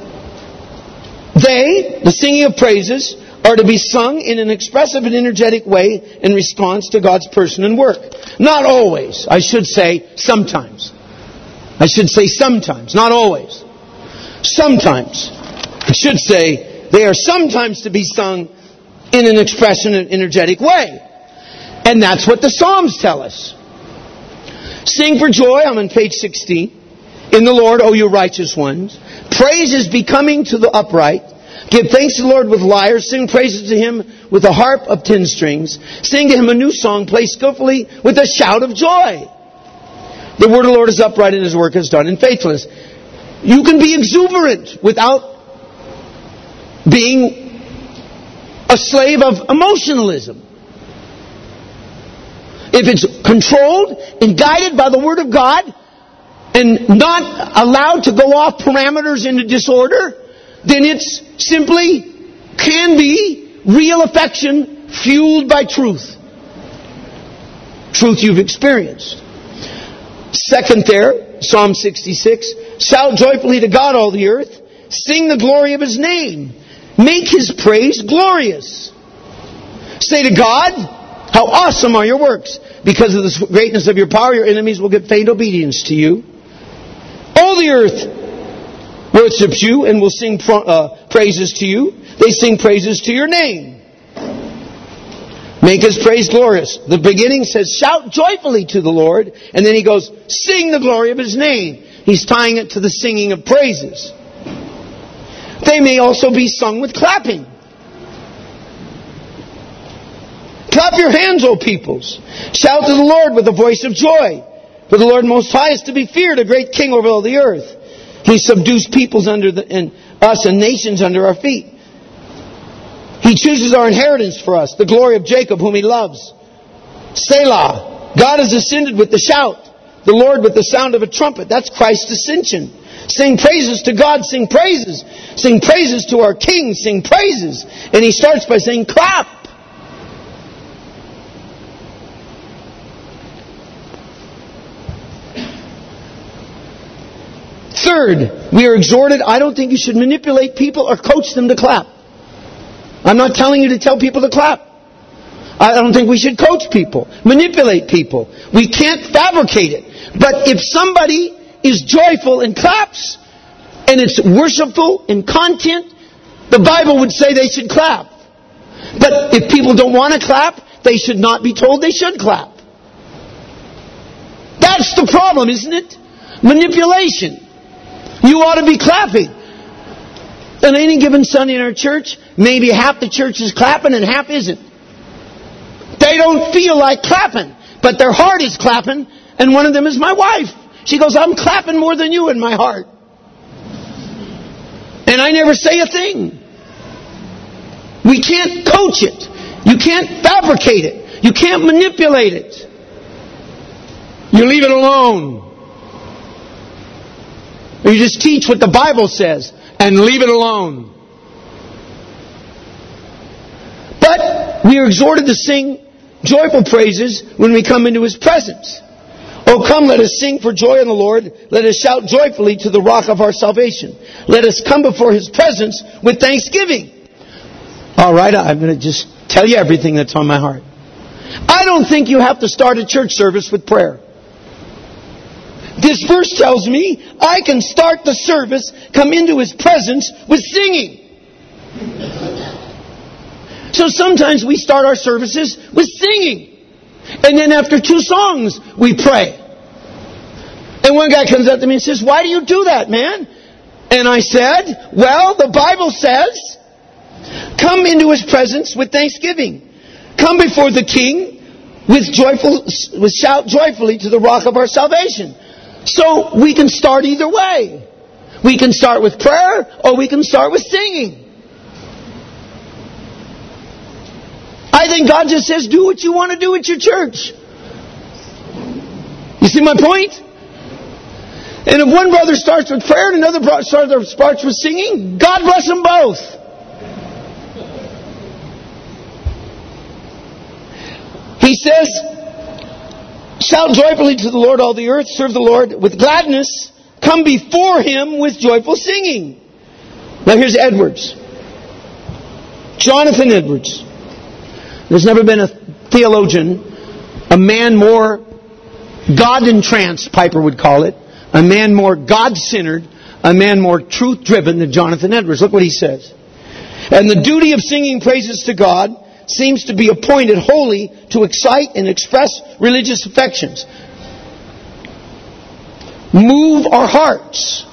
they, the singing of praises, are to be sung in an expressive and energetic way in response to God's person and work. Not always. I should say sometimes. I should say sometimes, not always. Sometimes. I should say they are sometimes to be sung in an expressive and energetic way. And that's what the Psalms tell us. Sing for joy, I'm on page sixteen. In the Lord, O you righteous ones. Praise is becoming to the upright. Give thanks to the Lord with lyres. Sing praises to Him with a harp of ten strings. Sing to Him a new song. Play skillfully with a shout of joy. The word of the Lord is upright and His work is done in faithfulness. You can be exuberant without being a slave of emotionalism. If it's controlled and guided by the Word of God, and not allowed to go off parameters into disorder, then it's simply can be real affection fueled by truth. Truth you've experienced. Second there, Psalm sixty-six. Shout joyfully to God, all the earth. Sing the glory of His name. Make His praise glorious. Say to God, how awesome are your works. Because of the greatness of your power, your enemies will give faint obedience to you. All the earth worships you and will sing uh, praises to you. They sing praises to your name. Make His praise glorious. The beginning says, shout joyfully to the Lord. And then he goes, sing the glory of His name. He's tying it to the singing of praises. They may also be sung with clapping. Clap your hands, O peoples. Shout to the Lord with a voice of joy. For the Lord Most High is to be feared, a great King over all the earth. He subdues peoples under the, and us and nations under our feet. He chooses our inheritance for us, the glory of Jacob, whom He loves. Selah. God has ascended with the shout. The Lord with the sound of a trumpet. That's Christ's ascension. Sing praises to God. Sing praises. Sing praises to our King. Sing praises. And He starts by saying, clap. Third, we are exhorted, I don't think you should manipulate people or coach them to clap. I'm not telling you to tell people to clap. I don't think we should coach people, manipulate people. We can't fabricate it. But if somebody is joyful and claps, and it's worshipful in content, the Bible would say they should clap. But if people don't want to clap, they should not be told they should clap. That's the problem, isn't it? Manipulation. You ought to be clapping. On any given Sunday in our church, maybe half the church is clapping and half isn't. They don't feel like clapping, but their heart is clapping, and one of them is my wife. She goes, I'm clapping more than you in my heart. And I never say a thing. We can't coach it. You can't fabricate it. You can't manipulate it. You leave it alone. Or you just teach what the Bible says and leave it alone. But we are exhorted to sing joyful praises when we come into His presence. Oh, come, let us sing for joy in the Lord. Let us shout joyfully to the rock of our salvation. Let us come before His presence with thanksgiving. All right, I'm going to just tell you everything that's on my heart. I don't think you have to start a church service with prayer. This verse tells me I can start the service, come into His presence with singing. So sometimes we start our services with singing. And then after two songs, we pray. And one guy comes up to me and says, why do you do that, man? And I said, well, the Bible says, come into His presence with thanksgiving. Come before the King with joyful, with shout joyfully to the rock of our salvation. So we can start either way. We can start with prayer, or we can start with singing. I think God just says, do what you want to do at your church. You see my point? And if one brother starts with prayer and another brother starts with singing, God bless them both. He says, shout joyfully to the Lord, all the earth. Serve the Lord with gladness. Come before Him with joyful singing. Now here's Edwards. Jonathan Edwards. There's never been a theologian, a man more God-entranced, Piper would call it, a man more God-centered, a man more truth-driven than Jonathan Edwards. Look what he says. And the duty of singing praises to God seems to be appointed wholly to excite and express religious affections. Move our hearts.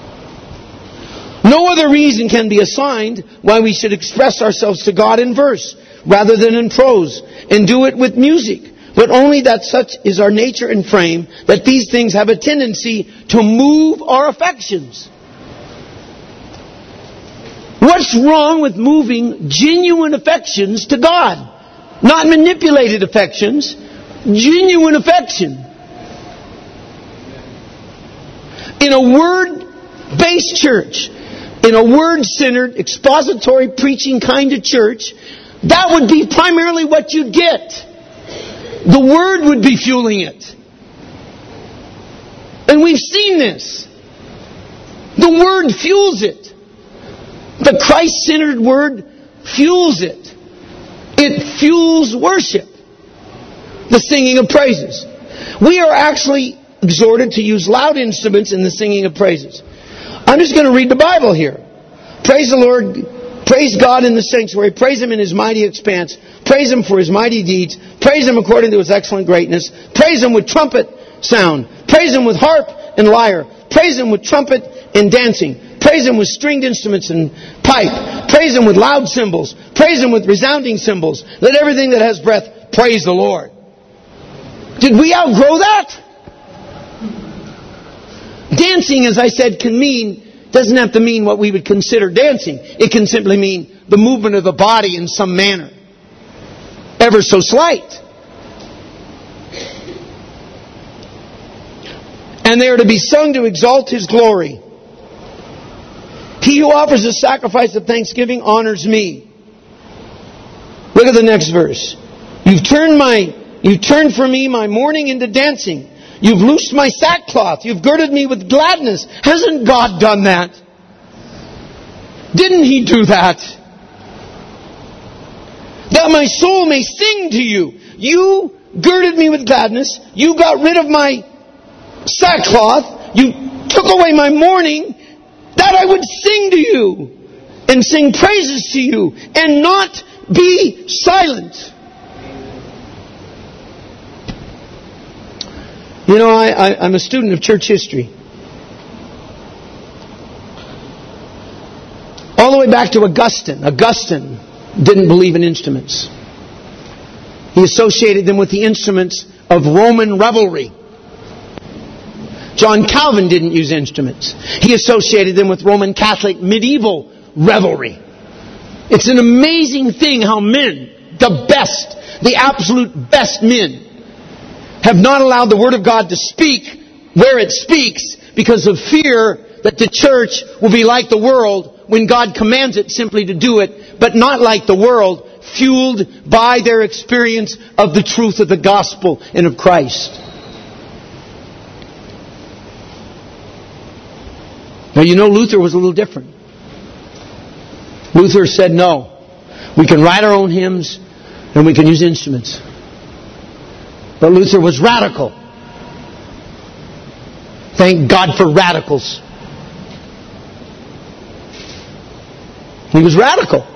No other reason can be assigned why we should express ourselves to God in verse rather than in prose, and do it with music, but only that such is our nature and frame that these things have a tendency to move our affections. What's wrong with moving genuine affections to God? Not manipulated affections, genuine affection. In a word-based church, in a word-centered, expository, preaching kind of church, that would be primarily what you'd get. The Word would be fueling it. And we've seen this. The Word fuels it. The Christ-centered Word fuels it. It fuels worship. The singing of praises. We are actually exhorted to use loud instruments in the singing of praises. I'm just going to read the Bible here. Praise the Lord. Praise God in the sanctuary. Praise Him in His mighty expanse. Praise Him for His mighty deeds. Praise Him according to His excellent greatness. Praise Him with trumpet sound. Praise Him with harp and lyre. Praise Him with trumpet and dancing. Praise Him with stringed instruments and pipe. Praise Him with loud cymbals. Praise Him with resounding cymbals. Let everything that has breath praise the Lord. Did we outgrow that? Dancing, as I said, can mean, doesn't have to mean what we would consider dancing. It can simply mean the movement of the body in some manner, ever so slight. And they are to be sung to exalt His glory. He who offers a sacrifice of thanksgiving honors me. Look at the next verse. You've turned my, you've turned for me my mourning into dancing. You've loosed my sackcloth. You've girded me with gladness. Hasn't God done that? Didn't He do that? That my soul may sing to you. You girded me with gladness. You got rid of my sackcloth. You took away my mourning. That I would sing to you and sing praises to you and not be silent. You know, I, I, I'm a student of church history. All the way back to Augustine. Augustine didn't believe in instruments. He associated them with the instruments of Roman revelry. John Calvin didn't use instruments. He associated them with Roman Catholic medieval revelry. It's an amazing thing how men, the best, the absolute best men, have not allowed the Word of God to speak where it speaks because of fear that the church will be like the world when God commands it simply to do it, but not like the world, fueled by their experience of the truth of the gospel and of Christ. Now you know Luther was a little different. Luther said no. We can write our own hymns and we can use instruments. But Luther was radical. Thank God for radicals. He was radical.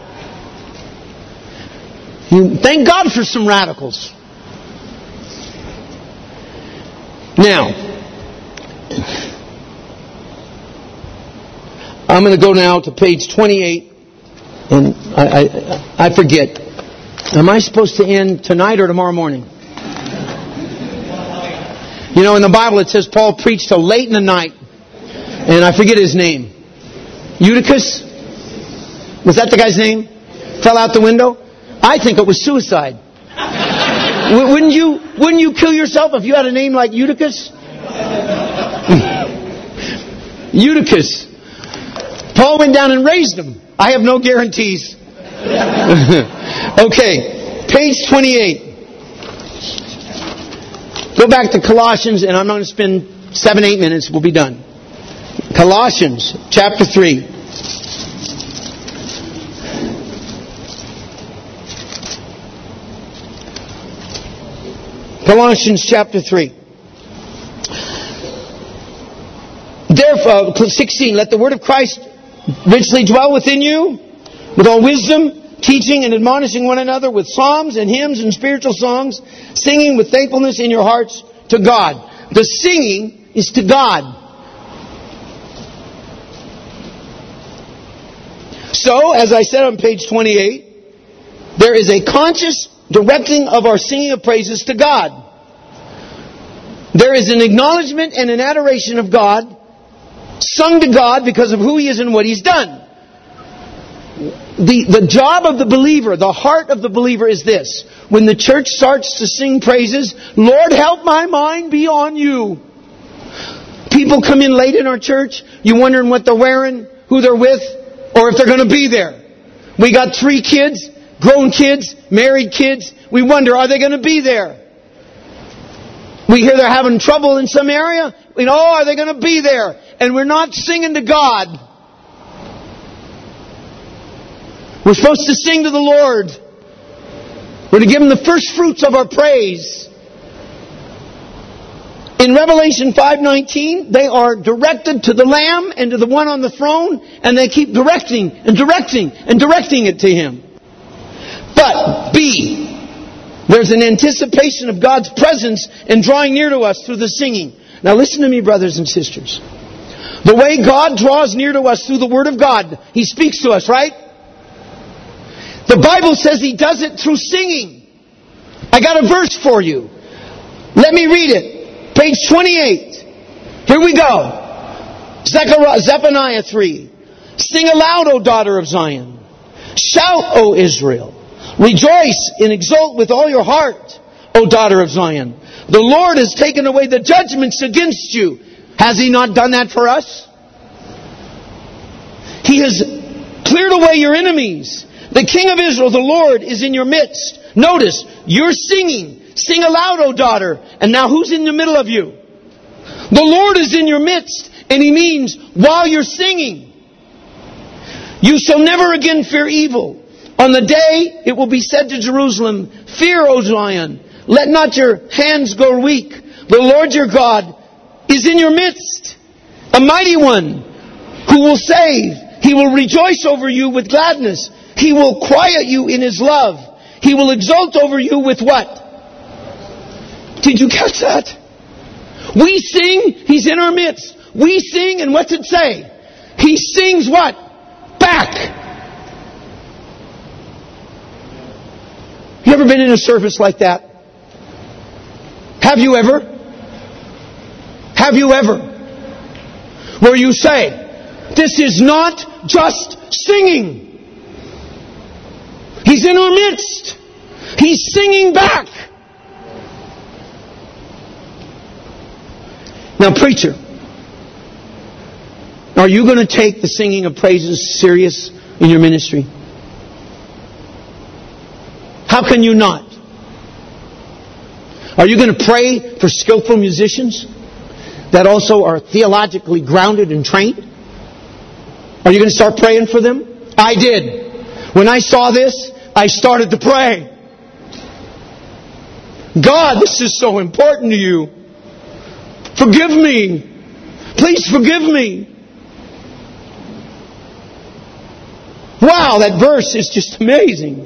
You, thank God for some radicals. Now, I'm going to go now to page twenty-eight. And I, I, I forget. Am I supposed to end tonight or tomorrow morning? You know, in the Bible it says Paul preached till late in the night. And I forget his name. Eutychus? Was that the guy's name? Fell out the window? I think it was suicide. Wouldn't you, wouldn't you kill yourself if you had a name like Eutychus? Eutychus. Paul went down and raised him. I have no guarantees. Okay, page twenty-eight. Go back to Colossians, and I'm going to spend seven, eight minutes. We'll be done. Colossians chapter three. Colossians chapter three. Therefore, sixteen, let the word of Christ richly dwell within you, with all wisdom, teaching and admonishing one another with psalms and hymns and spiritual songs, singing with thankfulness in your hearts to God. The singing is to God. So, as I said on page twenty-eight, there is a conscious directing of our singing of praises to God. There is an acknowledgement and an adoration of God, sung to God because of who He is and what He's done. The, the job of the believer, the heart of the believer is this. When the church starts to sing praises, Lord, help my mind be on you. People come in late in our church, you wondering what they're wearing, who they're with, or if they're going to be there. We got three kids, grown kids, married kids. We wonder, are they going to be there? We hear they're having trouble in some area. We know, oh, are they going to be there? And we're not singing to God. We're supposed to sing to the Lord. We're to give Him the first fruits of our praise. In Revelation five nineteen, they are directed to the Lamb and to the one on the throne, and they keep directing and directing and directing it to Him. But, B, there's an anticipation of God's presence and drawing near to us through the singing. Now listen to me, brothers and sisters. The way God draws near to us through the Word of God, He speaks to us, right? The Bible says He does it through singing. I got a verse for you. Let me read it. Page twenty-eight. Here we go. Zechariah, Zephaniah three. Sing aloud, O daughter of Zion. Shout, O Israel. Rejoice and exult with all your heart, O daughter of Zion. The Lord has taken away the judgments against you. Has He not done that for us? He has cleared away your enemies. The King of Israel, the Lord, is in your midst. Notice, you're singing. Sing aloud, O daughter. And now who's in the middle of you? The Lord is in your midst. And He means while you're singing. You shall never again fear evil. On the day it will be said to Jerusalem, fear, O Zion. Let not your hands go weak. The Lord your God is in your midst. A mighty one who will save. He will rejoice over you with gladness. He will quiet you in His love. He will exult over you with what? Did you catch that? We sing, He's in our midst. We sing, and what's it say? He sings what? Back. You ever been in a service like that? Have you ever? Have you ever? Where you say, this is not just singing. He's in our midst. He's singing back. Now, preacher, are you going to take the singing of praises serious in your ministry? How can you not? Are you going to pray for skillful musicians that also are theologically grounded and trained? Are you going to start praying for them? I did. When I saw this, I started to pray. God, this is so important to you. Forgive me. Please forgive me. Wow, that verse is just amazing.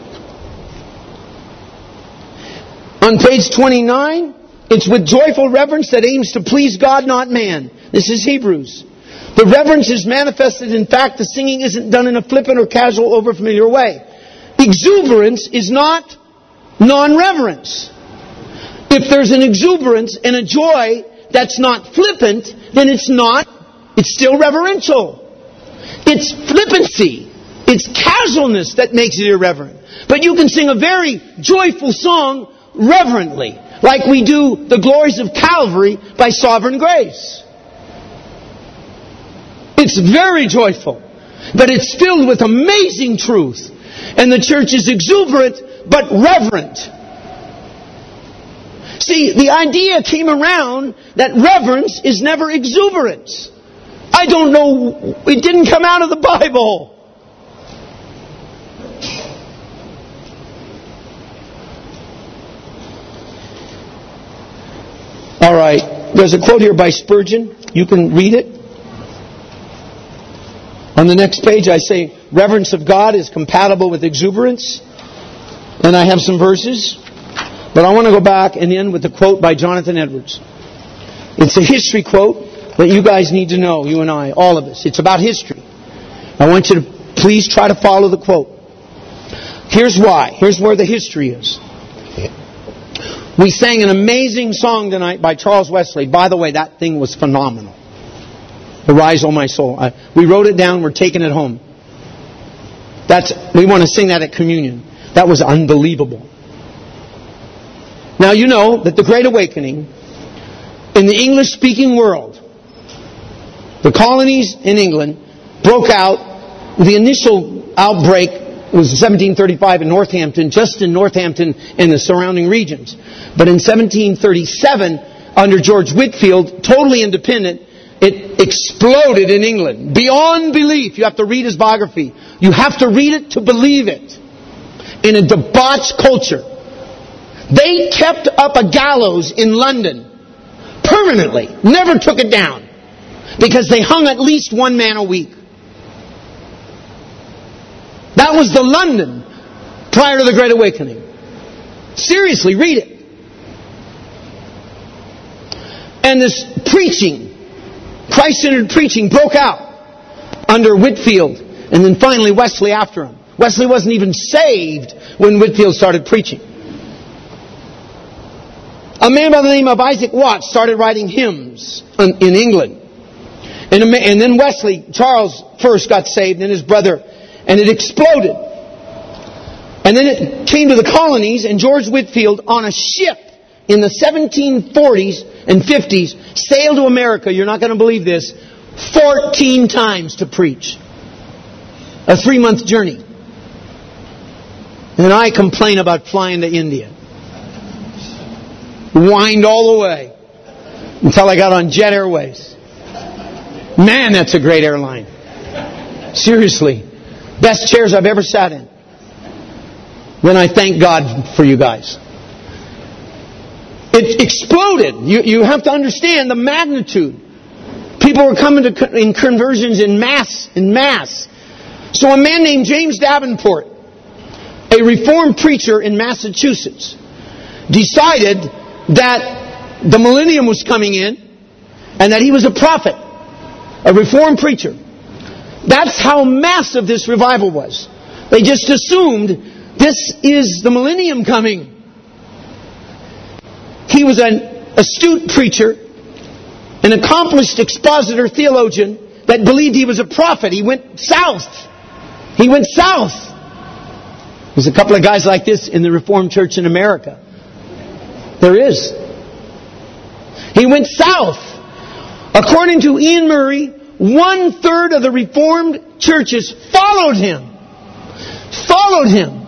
On page twenty-nine, it's with joyful reverence that aims to please God, not man. This is Hebrews. The reverence is manifested. In fact, the singing isn't done in a flippant or casual, over-familiar way. Exuberance is not non-reverence. If there's an exuberance and a joy that's not flippant, then it's not, it's still reverential. It's flippancy. It's casualness that makes it irreverent. But you can sing a very joyful song reverently, like we do the Glories of Calvary by Sovereign Grace. It's very joyful, but it's filled with amazing truth. And the church is exuberant, but reverent. See, the idea came around that reverence is never exuberance. I don't know, it didn't come out of the Bible. All right, there's a quote here by Spurgeon. You can read it. On the next page I say, reverence of God is compatible with exuberance. And I have some verses. But I want to go back and end with a quote by Jonathan Edwards. It's a history quote that you guys need to know, you and I, all of us. It's about history. I want you to please try to follow the quote. Here's why. Here's where the history is. We sang an amazing song tonight by Charles Wesley. By the way, that thing was phenomenal. Arise, O my soul. I, we wrote it down. We're taking it home. That's, we want to sing that at communion. That was unbelievable. Now you know that the Great Awakening in the English-speaking world, the colonies in England, broke out. The initial outbreak was seventeen thirty-five in Northampton, just in Northampton and the surrounding regions. But in seventeen thirty-seven, under George Whitefield, totally independent, it exploded in England. Beyond belief. You have to read his biography. You have to read it to believe it. In a debauched culture. They kept up a gallows in London permanently. Never took it down. Because they hung at least one man a week. That was the London prior to the Great Awakening. Seriously, read it. And this preaching, Christ-centered preaching, broke out under Whitefield. And then finally Wesley after him. Wesley wasn't even saved when Whitefield started preaching. A man by the name of Isaac Watts started writing hymns in England. And then Wesley, Charles first got saved, and his brother, and it exploded. And then it came to the colonies, and George Whitefield, on a ship in the seventeen forties and fifties, sailed to America, you're not going to believe this, fourteen times to preach. A three-month journey. And I complain about flying to India. Whined all the way until I got on Jet Airways. Man, that's a great airline. Seriously. Best chairs I've ever sat in. Then I thank God for you guys. It exploded. You, you have to understand the magnitude. People were coming to in conversions in mass, in mass. So a man named James Davenport, a Reformed preacher in Massachusetts, decided that the millennium was coming in and that he was a prophet, a Reformed preacher. That's how massive this revival was. They just assumed this is the millennium coming. He was an astute preacher, an accomplished expositor theologian that believed he was a prophet. He went south. He went south. There's a couple of guys like this in the Reformed Church in America. There is. He went south. According to Ian Murray, one third of the Reformed churches followed him. Followed him.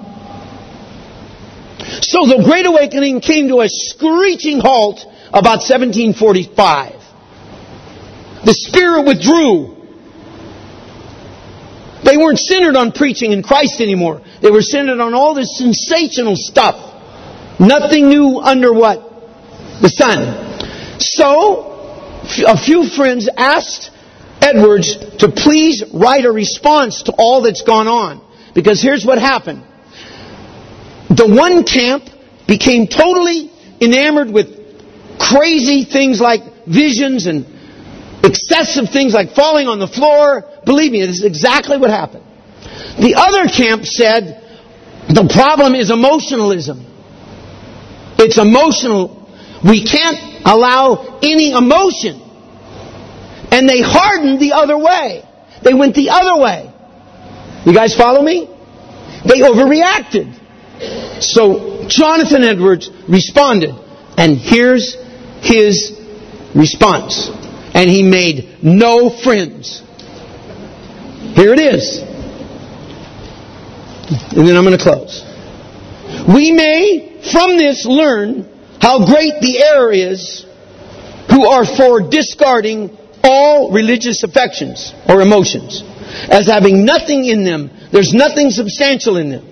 So the Great Awakening came to a screeching halt about seventeen forty-five. The Spirit withdrew. They weren't centered on preaching in Christ anymore. They were centered on all this sensational stuff. Nothing new under what? The sun. So, a few friends asked Edwards to please write a response to all that's gone on. Because here's what happened. The one camp became totally enamored with crazy things like visions and excessive things like falling on the floor. Believe me, this is exactly what happened. The other camp said the problem is emotionalism. It's emotional. We can't allow any emotion. And they hardened the other way. They went the other way. You guys follow me? They overreacted. So Jonathan Edwards responded. And here's his response. And he made no friends. Here it is. And then I'm going to close. We may from this learn how great the error is who are for discarding all religious affections or emotions as having nothing in them. There's nothing substantial in them.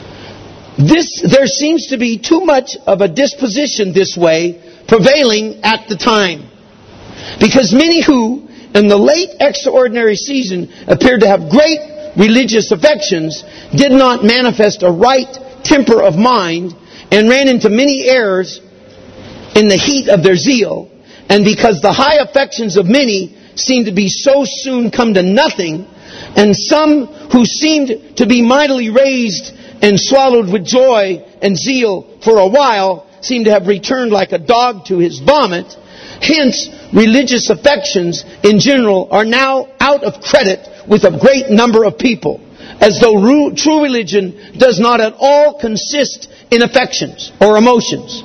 This, there seems to be too much of a disposition this way prevailing at the time. Because many who, in the late extraordinary season, appeared to have great religious affections, did not manifest a right temper of mind, and ran into many errors in the heat of their zeal. And because the high affections of many seemed to be so soon come to nothing, and some who seemed to be mightily raised and swallowed with joy and zeal for a while, seemed to have returned like a dog to his vomit. Hence, religious affections in general are now out of credit with a great number of people, as though ru- true religion does not at all consist in affections or emotions.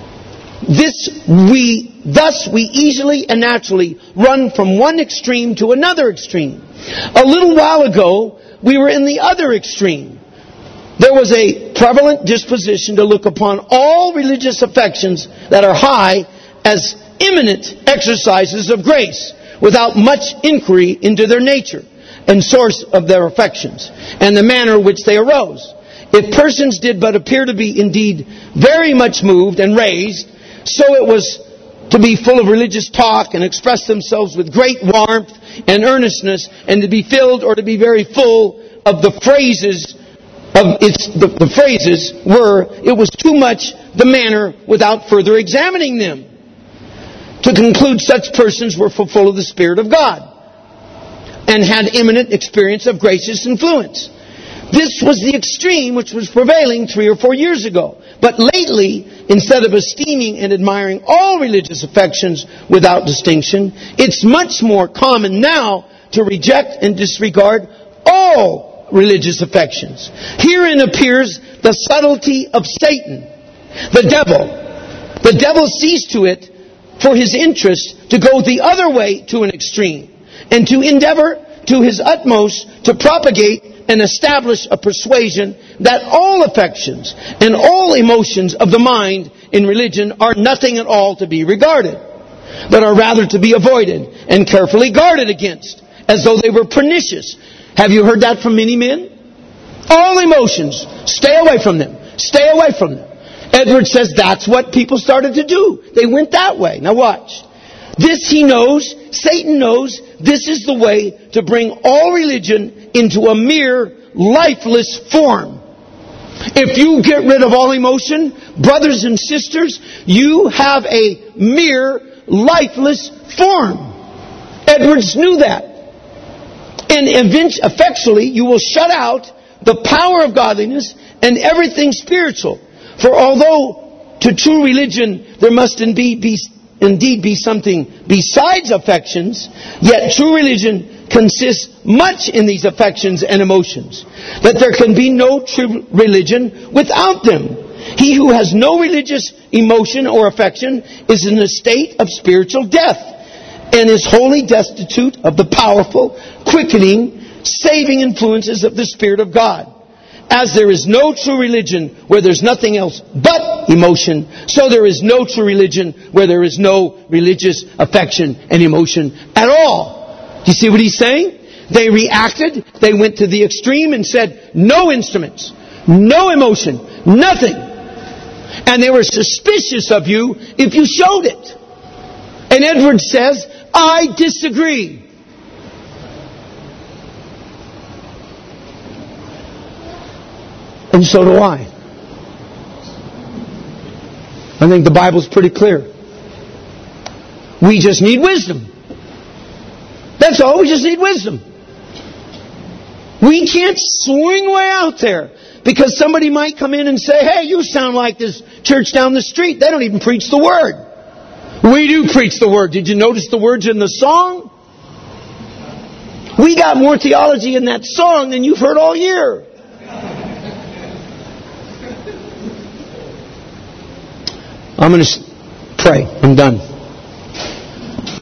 This we, thus we easily and naturally run from one extreme to another extreme. A little while ago, we were in the other extreme. There was a prevalent disposition to look upon all religious affections that are high as imminent exercises of grace, without much inquiry into their nature and source of their affections, and the manner in which they arose. If persons did but appear to be indeed very much moved and raised, so it was to be full of religious talk and express themselves with great warmth and earnestness, and to be filled or to be very full of the phrases of its the, the phrases were, it was too much the manner without further examining them, to conclude such persons were full of the Spirit of God and had imminent experience of gracious influence. This was the extreme which was prevailing three or four years ago. But lately, instead of esteeming and admiring all religious affections without distinction, it's much more common now to reject and disregard all religious affections. Herein appears the subtlety of Satan, the devil. The devil sees to it for his interest to go the other way to an extreme, and to endeavor to his utmost to propagate and establish a persuasion that all affections and all emotions of the mind in religion are nothing at all to be regarded, but are rather to be avoided and carefully guarded against, as though they were pernicious. Have you heard that from many men? All emotions, stay away from them. Stay away from them. Edwards says that's what people started to do. They went that way. Now watch. This he knows, Satan knows, this is the way to bring all religion into a mere lifeless form. If you get rid of all emotion, brothers and sisters, you have a mere lifeless form. Edwards knew that. And effectually, you will shut out the power of godliness and everything spiritual. For although to true religion there must indeed be, indeed be something besides affections, yet true religion consists much in these affections and emotions, that there can be no true religion without them. He who has no religious emotion or affection is in a state of spiritual death, and is wholly destitute of the powerful, quickening, saving influences of the Spirit of God. As there is no true religion where there's nothing else but emotion, so there is no true religion where there is no religious affection and emotion at all. Do you see what he's saying? They reacted, they went to the extreme and said, no instruments, no emotion, nothing. And they were suspicious of you if you showed it. And Edwards says, I disagree. And so do I. I think the Bible's pretty clear. We just need wisdom. That's all. We just need wisdom. We can't swing way out there because somebody might come in and say, hey, you sound like this church down the street. They don't even preach the Word. We do preach the Word. Did you notice the words in the song? We got more theology in that song than you've heard all year. I'm going to pray. I'm done.